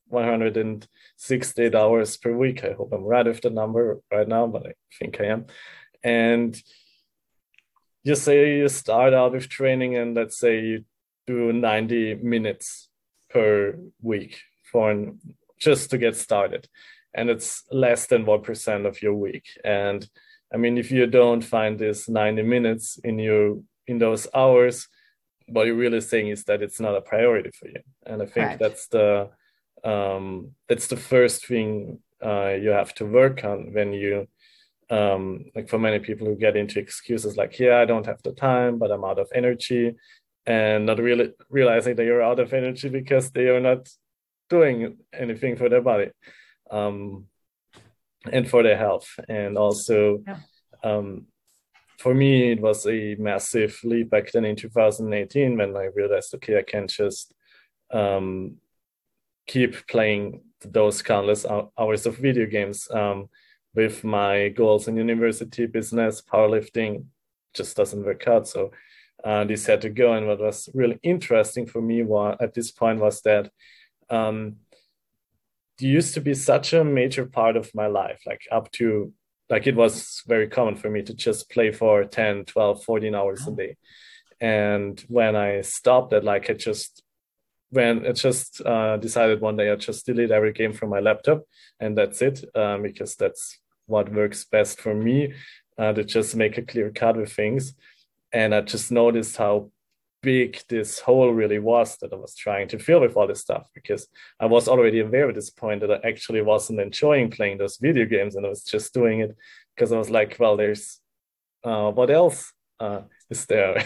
168 hours per week. I hope I'm right with the number right now, but I think I am. And you say you start out with training, and let's say you do 90 minutes per week just to get started. And it's less than 1% of your week. And I mean, if you don't find this 90 minutes in those hours, what you're really saying is that it's not a priority for you. And I think that's the first thing you have to work on when you like for many people who get into excuses like, I don't have the time, but I'm out of energy, and not really realizing that you're out of energy because they are not doing anything for their body and for their health. And also for me, it was a massive leap back then in 2018 when I realized, okay, I can't just keep playing those countless hours of video games with my goals in university, business, powerlifting, just doesn't work out. So this had to go. And what was really interesting for me at this point was that it used to be such a major part of my life, like up to like it was very common for me to just play for 10, 12, 14 hours a day. And when I stopped that, like decided one day I just delete every game from my laptop, and that's it, because that's what works best for me, to just make a clear cut with things. And I just noticed how big this hole really was that I was trying to fill with all this stuff, because I was already aware at this point that I actually wasn't enjoying playing those video games, and I was just doing it because I was like, well, there's what else is there?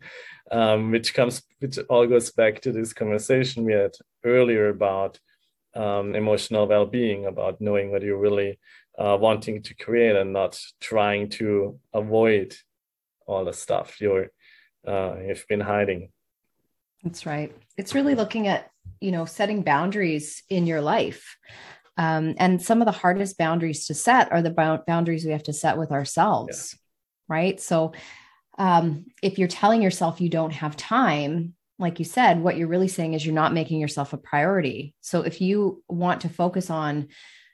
Which all goes back to this conversation we had earlier about emotional well-being, about knowing what you're really wanting to create and not trying to avoid all the stuff you've been hiding. That's right. It's really looking at, setting boundaries in your life. And some of the hardest boundaries to set are the boundaries we have to set with ourselves. Yeah. Right. So if you're telling yourself you don't have time, like you said, what you're really saying is you're not making yourself a priority. So if you want to focus on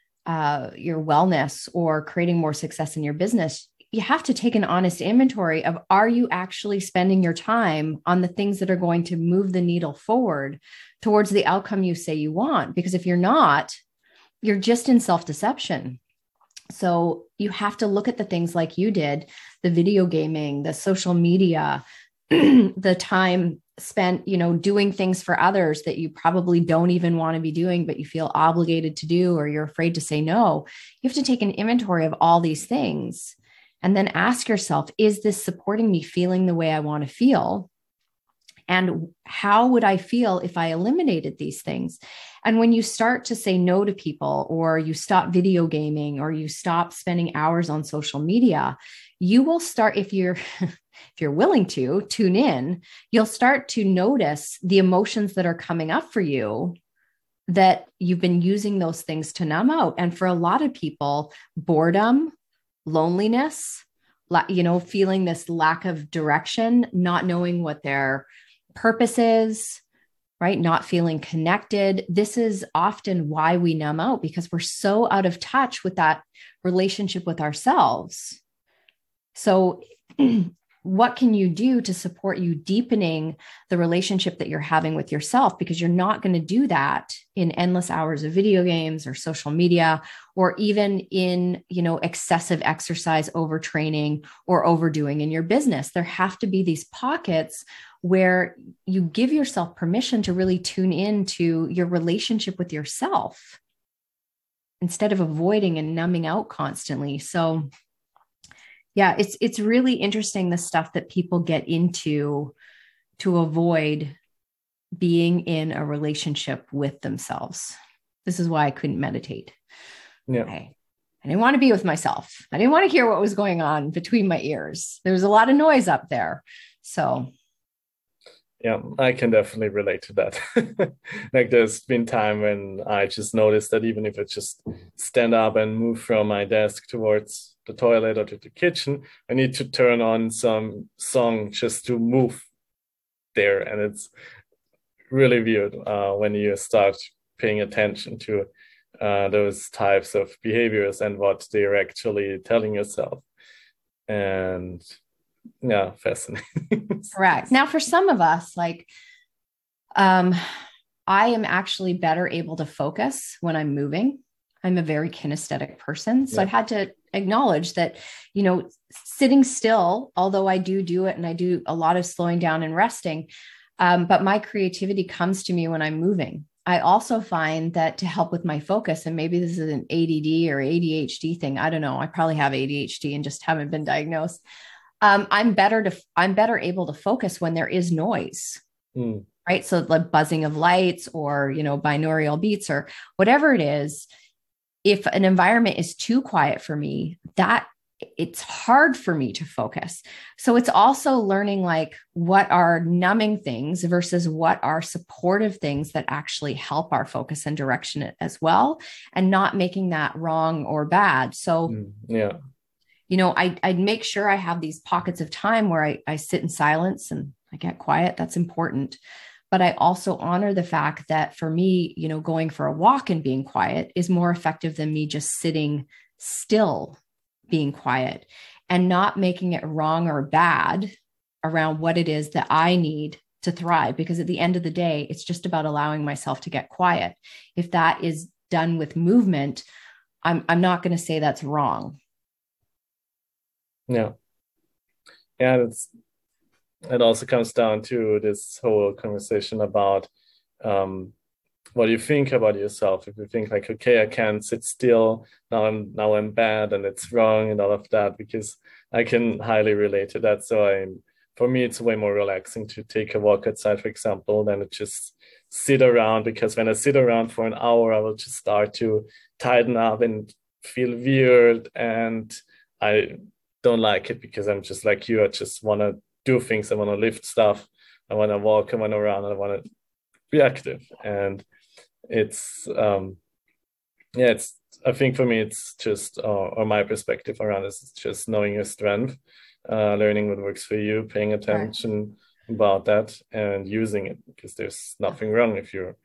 your wellness or creating more success in your business, you have to take an honest inventory of, are you actually spending your time on the things that are going to move the needle forward towards the outcome you say you want? Because if you're not, you're just in self-deception. So you have to look at the things like you did, the video gaming, the social media, the time spent, doing things for others that you probably don't even want to be doing, but you feel obligated to do, or you're afraid to say no. You have to take an inventory of all these things and then ask yourself, is this supporting me feeling the way I want to feel? And how would I feel if I eliminated these things? And when you start to say no to people, or you stop video gaming, or you stop spending hours on social media, you will start, if you're willing to tune in, you'll start to notice the emotions that are coming up for you that you've been using those things to numb out. And for a lot of people, boredom, loneliness, feeling this lack of direction, not knowing what their purpose is, right? Not feeling connected. This is often why we numb out, because we're so out of touch with that relationship with ourselves. So what can you do to support you deepening the relationship that you're having with yourself? Because you're not going to do that in endless hours of video games or social media, or even in, excessive exercise, overtraining, or overdoing in your business. There have to be these pockets where you give yourself permission to really tune into your relationship with yourself instead of avoiding and numbing out constantly. So yeah, it's really interesting, the stuff that people get into to avoid being in a relationship with themselves. This is why I couldn't meditate. Yeah. Okay. I didn't want to be with myself. I didn't want to hear what was going on between my ears. There was a lot of noise up there. So yeah, I can definitely relate to that. Like there's been time when I just noticed that even if I just stand up and move from my desk towards the toilet or to the kitchen, I need to turn on some song just to move there. And it's really weird when you start paying attention to those types of behaviors and what they're actually telling yourself. And yeah, fascinating. Correct. Now, for some of us, like, I am actually better able to focus when I'm moving. I'm a very kinesthetic person. So I've had to acknowledge that, sitting still, although I do it and I do a lot of slowing down and resting, but my creativity comes to me when I'm moving. I also find that to help with my focus, and maybe this is an ADD or ADHD thing, I don't know, I probably have ADHD and just haven't been diagnosed. I'm better able to focus when there is noise, right? So like buzzing of lights or, binaural beats or whatever it is. If an environment is too quiet for me, it's hard for me to focus. So it's also learning like what are numbing things versus what are supportive things that actually help our focus and direction as well, and not making that wrong or bad. So I'd make sure I have these pockets of time where I sit in silence and I get quiet. That's important. But I also honor the fact that for me, going for a walk and being quiet is more effective than me just sitting still being quiet and not making it wrong or bad around what it is that I need to thrive. Because at the end of the day, it's just about allowing myself to get quiet. If that is done with movement, I'm not going to say that's wrong. Yeah. Yeah, it also comes down to this whole conversation about what you think about yourself. If you think like, okay, I can't sit still, now I'm bad and it's wrong and all of that, because I can highly relate to that. So for me, it's way more relaxing to take a walk outside, for example, than to just sit around, because when I sit around for an hour, I will just start to tighten up and feel weird. And I don't like it, because I'm just like you. I just want to do things. I want to lift stuff. I want to walk. I want to run. I want to be active. And it's I think for me, it's just or my perspective around this is just knowing your strength, learning what works for you, paying attention about that, and using it, because there's nothing wrong if you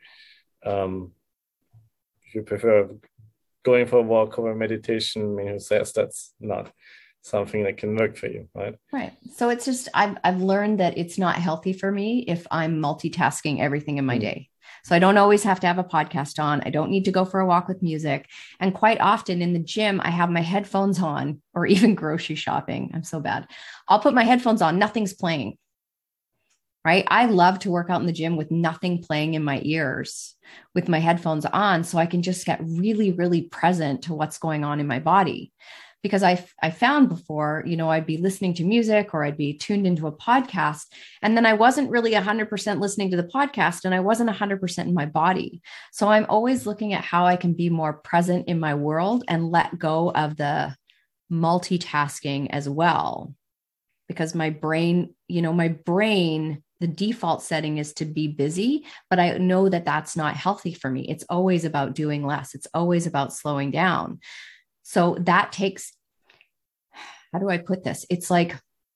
prefer going for a walk or meditation. I mean, who says that's not something that can work for you, right? Right. So it's just I've learned that it's not healthy for me if I'm multitasking everything in my day. So I don't always have to have a podcast on. I don't need to go for a walk with music. And quite often in the gym, I have my headphones on, or even grocery shopping. I'm so bad. I'll put my headphones on. Nothing's playing. Right. I love to work out in the gym with nothing playing in my ears, with my headphones on, so I can just get really, really present to what's going on in my body. Because I found before, I'd be listening to music or I'd be tuned into a podcast, and then I wasn't really 100% listening to the podcast, and I wasn't 100% in my body. So I'm always looking at how I can be more present in my world and let go of the multitasking as well. Because my brain, the default setting is to be busy, but I know that that's not healthy for me. It's always about doing less. It's always about slowing down. So that takes, how do I put this? It's like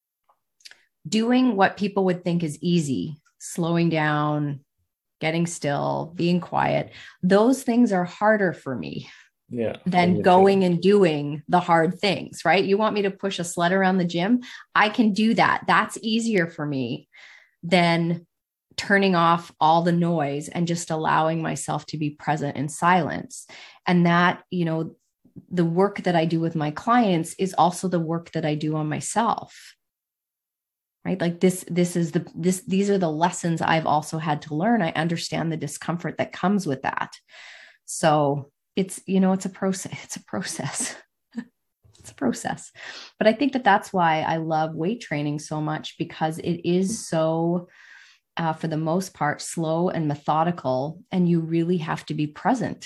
doing what people would think is easy, slowing down, getting still, being quiet. Those things are harder for me than going and doing the hard things, right? You want me to push a sled around the gym? I can do that. That's easier for me than turning off all the noise and just allowing myself to be present in silence. And that, the work that I do with my clients is also the work that I do on myself, right? Like these are the lessons I've also had to learn. I understand the discomfort that comes with that. So it's a process. It's a process. It's a process. But I think that that's why I love weight training so much, because it is so, for the most part, slow and methodical, and you really have to be present.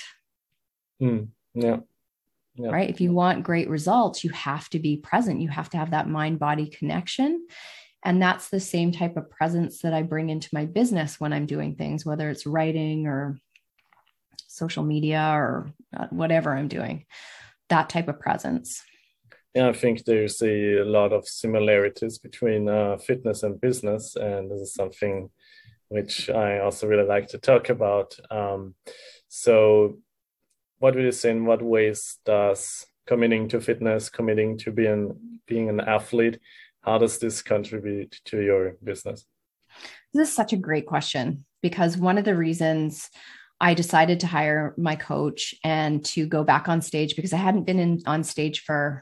Yeah. Right. If you want great results, you have to be present. You have to have that mind-body connection. And that's the same type of presence that I bring into my business when I'm doing things, whether it's writing or social media or whatever I'm doing, that type of presence. Yeah, I think there's a lot of similarities between fitness and business. And this is something which I also really like to talk about. So what would you say, in what ways does committing to fitness, committing to being an athlete, how does this contribute to your business? This is such a great question, because one of the reasons I decided to hire my coach and to go back on stage, because I hadn't been on stage for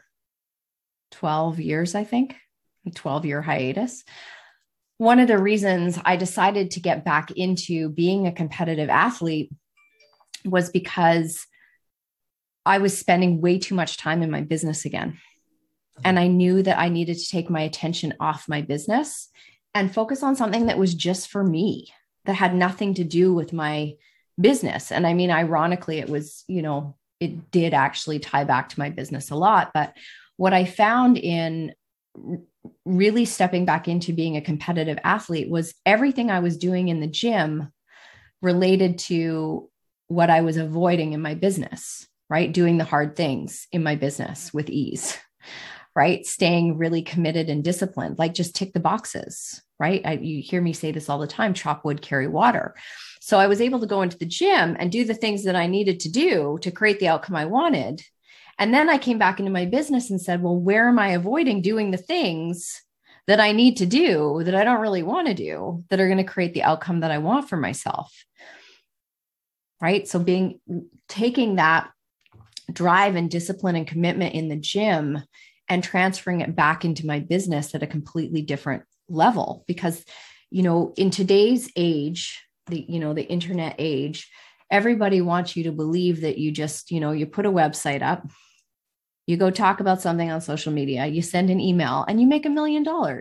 12 years, I think, a 12-year hiatus. One of the reasons I decided to get back into being a competitive athlete was because I was spending way too much time in my business again. And I knew that I needed to take my attention off my business and focus on something that was just for me, that had nothing to do with my business. And I mean, ironically, it was, it did actually tie back to my business a lot. But what I found in really stepping back into being a competitive athlete was everything I was doing in the gym related to what I was avoiding in my business, right? Doing the hard things in my business with ease, right? Staying really committed and disciplined, like just tick the boxes, right? You hear me say this all the time, chop wood, carry water. So I was able to go into the gym and do the things that I needed to do to create the outcome I wanted. And then I came back into my business and said, well, where am I avoiding doing the things that I need to do that I don't really want to do that are going to create the outcome that I want for myself? Right. So taking that drive and discipline and commitment in the gym and transferring it back into my business at a completely different level, because, in today's age, the internet age, everybody wants you to believe that you just, you put a website up, you go talk about something on social media, you send an email and you make $1 million.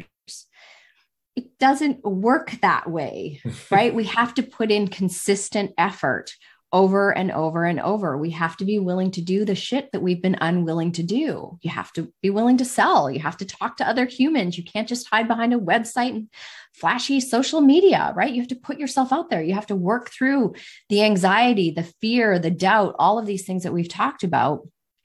It doesn't work that way, right? We have to put in consistent effort over and over and over. We have to be willing to do the shit that we've been unwilling to do. You have to be willing to sell. You have to talk to other humans. You can't just hide behind a website and flashy social media, right? You have to put yourself out there. You have to work through the anxiety, the fear, the doubt, all of these things that we've talked about,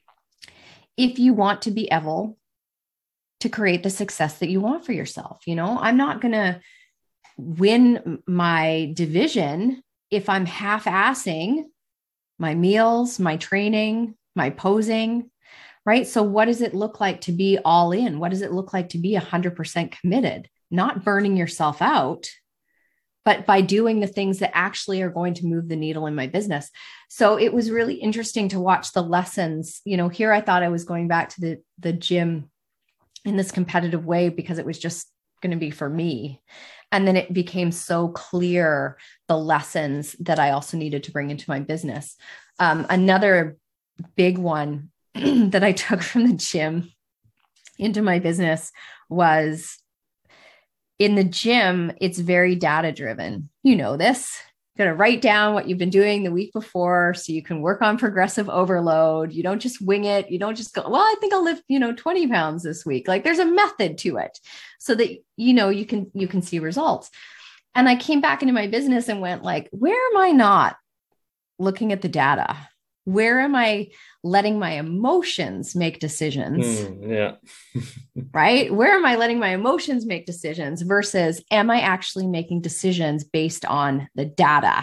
if you want to be able to create the success that you want for yourself. I'm not going to win my division if I'm half-assing my meals, my training, my posing, right? So what does it look like to be all in? What does it look like to be 100% committed? Not burning yourself out, but by doing the things that actually are going to move the needle in my business. So it was really interesting to watch the lessons. Here I thought I was going back to the gym in this competitive way because it was just going to be for me. And then it became so clear the lessons that I also needed to bring into my business. Another big one that I took from the gym into my business was, in the gym, it's very data driven. You know this. Got to write down what you've been doing the week before so you can work on progressive overload. You don't just wing it. You don't just go, well, I think I'll lift, 20 pounds this week. Like, there's a method to it so that, you can see results. And I came back into my business and went like, where am I not looking at the data? Where am I letting my emotions make decisions? Yeah. Right? Where am I letting my emotions make decisions versus am I actually making decisions based on the data?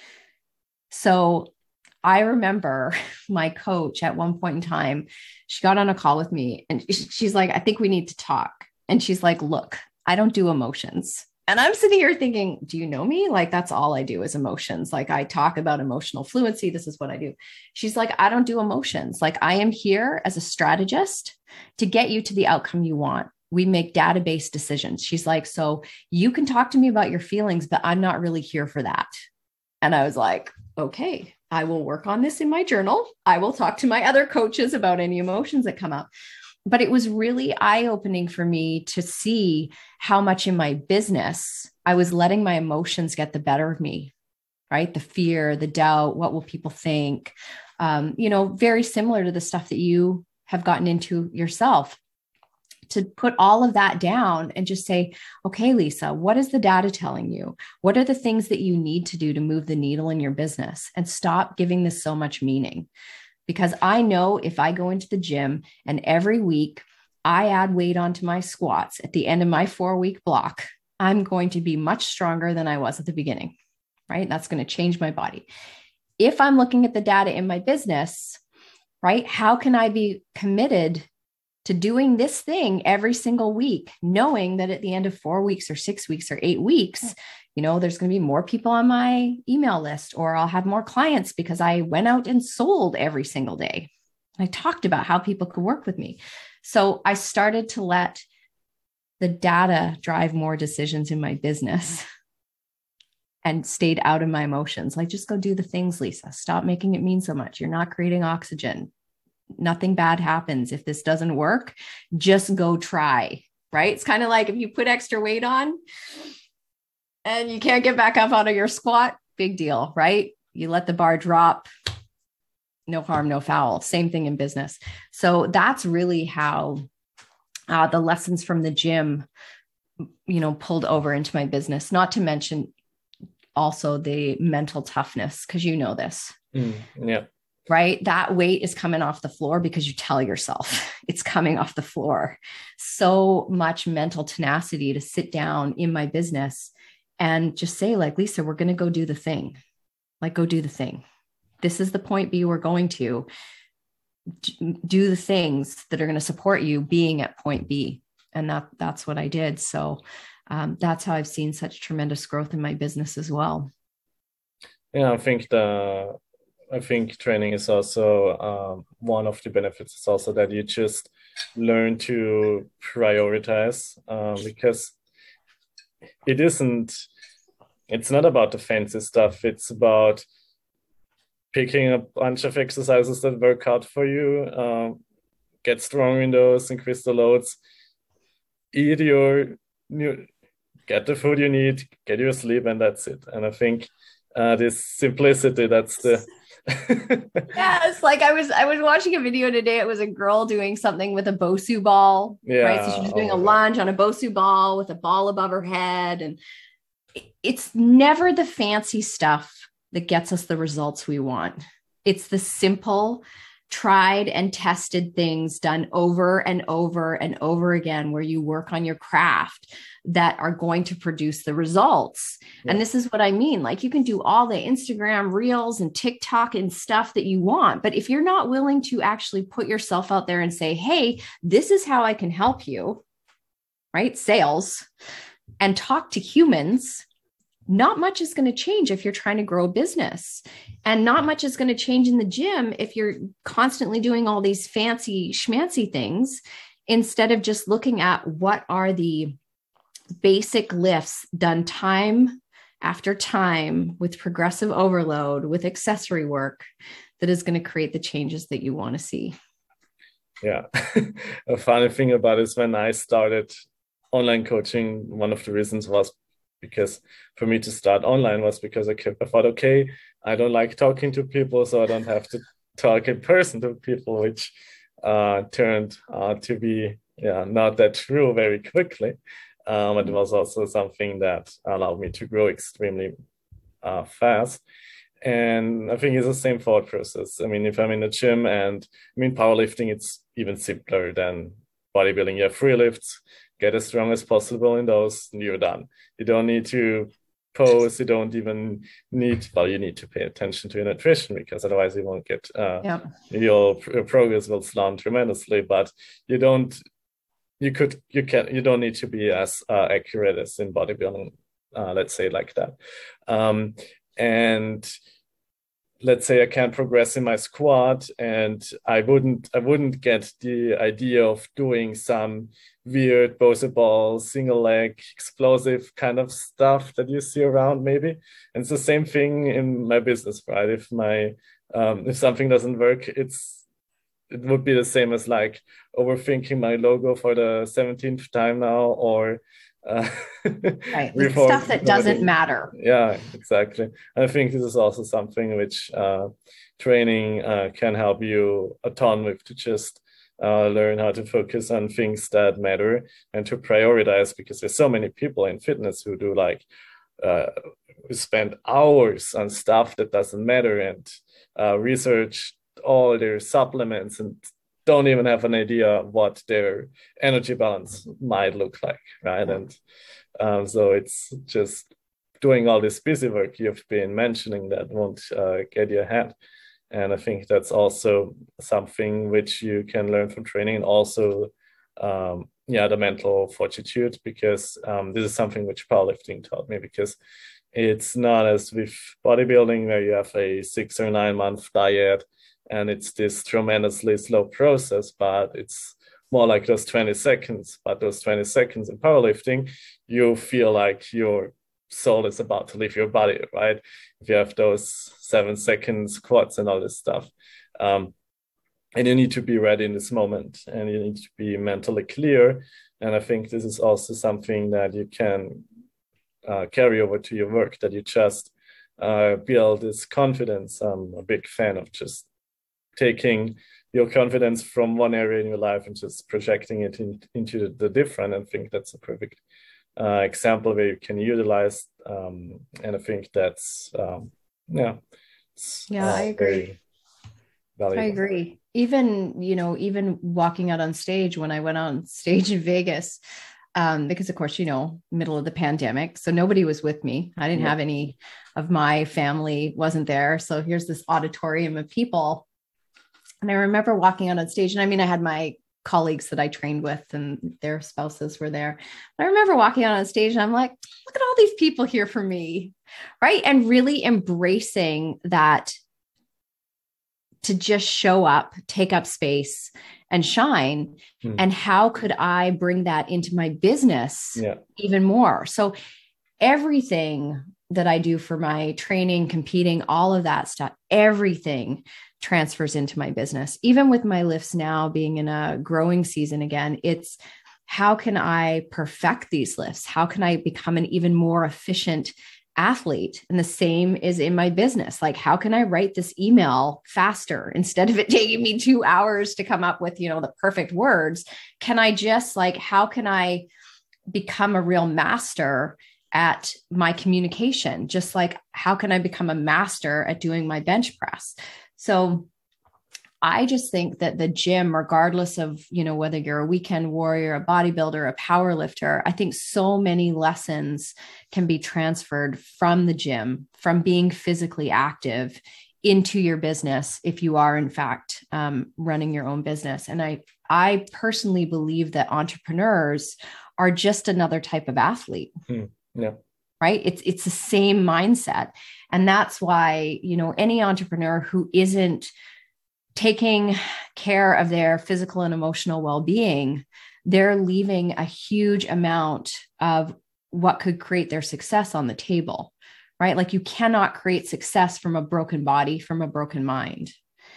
So I remember my coach at one point in time, she got on a call with me and she's like, I think we need to talk. And she's like, look, I don't do emotions. And I'm sitting here thinking, do you know me? Like, that's all I do is emotions. Like, I talk about emotional fluency. This is what I do. She's like, I don't do emotions. Like, I am here as a strategist to get you to the outcome you want. We make database decisions. She's like, so you can talk to me about your feelings, but I'm not really here for that. And I was like, okay, I will work on this in my journal. I will talk to my other coaches about any emotions that come up. But it was really eye-opening for me to see how much in my business I was letting my emotions get the better of me, right? The fear, the doubt, what will people think? Very similar to the stuff that you have gotten into yourself. To put all of that down and just say, okay, Lisa, what is the data telling you? What are the things that you need to do to move the needle in your business? And stop giving this so much meaning. Because I know if I go into the gym and every week I add weight onto my squats at the end of my 4-week block, I'm going to be much stronger than I was at the beginning, right? That's going to change my body. If I'm looking at the data in my business, right, how can I be committed to doing this thing every single week, knowing that at the end of 4 weeks or 6 weeks or 8 weeks, there's going to be more people on my email list, or I'll have more clients because I went out and sold every single day. I talked about how people could work with me. So I started to let the data drive more decisions in my business and stayed out of my emotions. Like, just go do the things, Lisa. Stop making it mean so much. You're not creating oxygen. Nothing bad happens. If this doesn't work, just go try, right? It's kind of like if you put extra weight on and you can't get back up out of your squat, big deal, right? You let the bar drop, no harm, no foul. Same thing in business. So that's really how the lessons from the gym, pulled over into my business, not to mention also the mental toughness, because this. Yeah. Right? That weight is coming off the floor because you tell yourself it's coming off the floor. So much mental tenacity to sit down in my business and just say, like, Lisa, we're going to go do the thing. Like, go do the thing. This is the point B we're going to. do the things that are going to support you being at point B. And that's what I did. So that's how I've seen such tremendous growth in my business as well. Yeah, I think training is also one of the benefits is also that you just learn to prioritize because it's not about the fancy stuff. It's about picking a bunch of exercises that work out for you, get strong in those, increase the loads, eat get the food you need, get your sleep, and that's it. And I think this simplicity, that's the Yes, like I was watching a video today. It was a girl doing something with a Bosu ball, right? So she was doing a lunge on a Bosu ball with a ball above her head. And it's never the fancy stuff that gets us the results we want. It's the simple, tried and tested things done over and over and over again, where you work on your craft, that are going to produce the results. Yeah. And this is what I mean. Like, you can do all the Instagram reels and TikTok and stuff that you want, but if you're not willing to actually put yourself out there and say, hey, this is how I can help you, right? Sales, and talk to humans, not much is going to change if you're trying to grow a business, and not much is going to change in the gym if you're constantly doing all these fancy schmancy things, instead of just looking at what are the basic lifts done time after time with progressive overload, with accessory work, that is going to create the changes that you want to see. Yeah. A funny thing about it is, when I started online coaching, one of the reasons was because for me to start online was because I thought, okay, I don't like talking to people, so I don't have to talk in person to people, which turned out to be not that true very quickly. It was also something that allowed me to grow extremely fast. And I think it's the same thought process. I mean, if I'm in the gym, and I mean, powerlifting, it's even simpler than bodybuilding. You have 3 lifts, get as strong as possible in those, and you're done. You don't need to pose. You don't even need, well, you need to pay attention to your nutrition, because otherwise you won't get, your progress will slow tremendously, but you don't need to be as accurate as in bodybuilding, let's say like that. And let's say I can't progress in my squat, and I wouldn't get the idea of doing some weird Bose ball, single leg, explosive kind of stuff that you see around maybe. And it's the same thing in my business, right? If something doesn't work, it would be the same as like overthinking my logo for the 17th time now, or right, stuff that doesn't matter. Yeah, exactly. I think this is also something which training can help you a ton with, to just learn how to focus on things that matter and to prioritize, because there's so many people in fitness who do who spend hours on stuff that doesn't matter, and research all their supplements and don't even have an idea what their energy balance might look like, right? And so it's just doing all this busy work you've been mentioning that won't get you ahead. And I think that's also something which you can learn from training, and also the mental fortitude, because this is something which powerlifting taught me, because it's not as with bodybuilding where you have a 6 or 9 month diet and it's this tremendously slow process, but it's more like those 20 seconds. But those 20 seconds in powerlifting, you feel like your soul is about to leave your body, right? If you have those 7 seconds squats and all this stuff. And you need to be ready in this moment, and you need to be mentally clear. And I think this is also something that you can carry over to your work, that you just build this confidence. I'm a big fan of just taking your confidence from one area in your life and just projecting it into the different. I think that's a perfect example where you can utilize, and I think that's I agree. I agree. Even walking out on stage, when I went on stage in Vegas, because of course, middle of the pandemic, so nobody was with me. I didn't have any of my family wasn't there. So here's this auditorium of people. And I remember walking out on stage, and I mean, I had my colleagues that I trained with and their spouses were there. But I remember walking out on stage and I'm like, look at all these people here for me. Right. And really embracing that to just show up, take up space and shine. And how could I bring that into my business even more? So everything that I do for my training, competing, all of that stuff, everything transfers into my business. Even with my lifts now being in a growing season again, it's how can I perfect these lifts? How can I become an even more efficient athlete? And the same is in my business. Like, how can I write this email faster instead of it taking me 2 hours to come up with, the perfect words? Can I just how can I become a real master at my communication? Just like, how can I become a master at doing my bench press? So I just think that the gym, regardless of, whether you're a weekend warrior, a bodybuilder, a power lifter, I think so many lessons can be transferred from the gym, from being physically active into your business if you are in fact running your own business. And I personally believe that entrepreneurs are just another type of athlete. Yeah. Right. It's the same mindset. And that's why, any entrepreneur who isn't taking care of their physical and emotional well-being, they're leaving a huge amount of what could create their success on the table, right? Like, you cannot create success from a broken body, from a broken mind.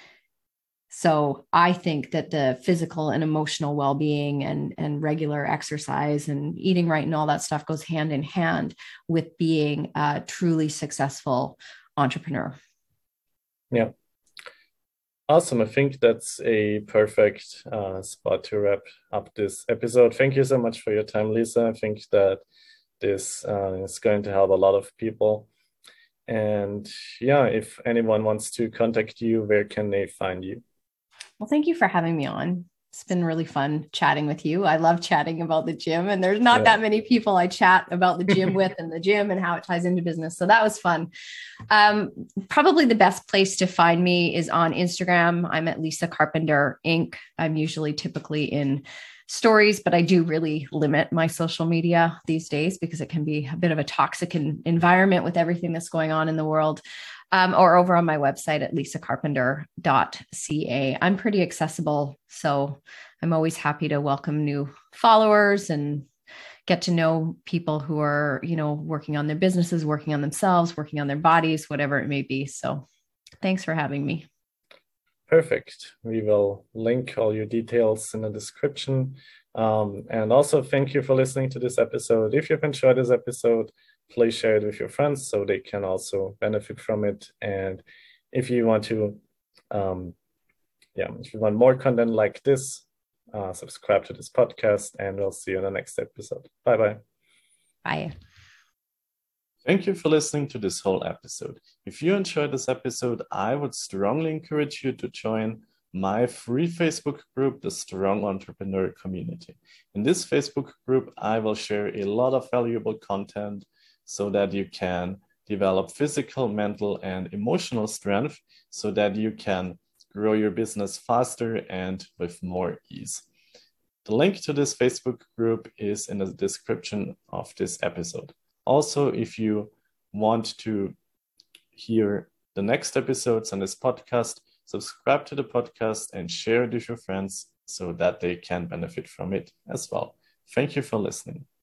So I think that the physical and emotional well-being and regular exercise and eating right and all that stuff goes hand in hand with being a truly successful entrepreneur. Yeah. Awesome. I think that's a perfect spot to wrap up this episode. Thank you so much for your time, Lisa. I think that this is going to help a lot of people. And if anyone wants to contact you, where can they find you? Well, thank you for having me on. It's been really fun chatting with you. I love chatting about the gym, and there's not that many people I chat about the gym with and the gym and how it ties into business. So that was fun. Probably the best place to find me is on Instagram. I'm at Lisa Carpenter Inc. I'm typically in stories, but I do really limit my social media these days because it can be a bit of a toxic environment with everything that's going on in the world. Or over on my website at lisacarpenter.ca. I'm pretty accessible, so I'm always happy to welcome new followers and get to know people who are, working on their businesses, working on themselves, working on their bodies, whatever it may be. So thanks for having me. Perfect. We will link all your details in the description. And also thank you for listening to this episode. If you've enjoyed this episode, please share it with your friends so they can also benefit from it. And if you want to, if you want more content like this, subscribe to this podcast, and we'll see you in the next episode. Bye-bye. Bye. Thank you for listening to this whole episode. If you enjoyed this episode, I would strongly encourage you to join my free Facebook group, the Strong Entrepreneur Community. In this Facebook group, I will share a lot of valuable content so that you can develop physical, mental, and emotional strength so that you can grow your business faster and with more ease. The link to this Facebook group is in the description of this episode. Also, if you want to hear the next episodes on this podcast, subscribe to the podcast and share it with your friends so that they can benefit from it as well. Thank you for listening.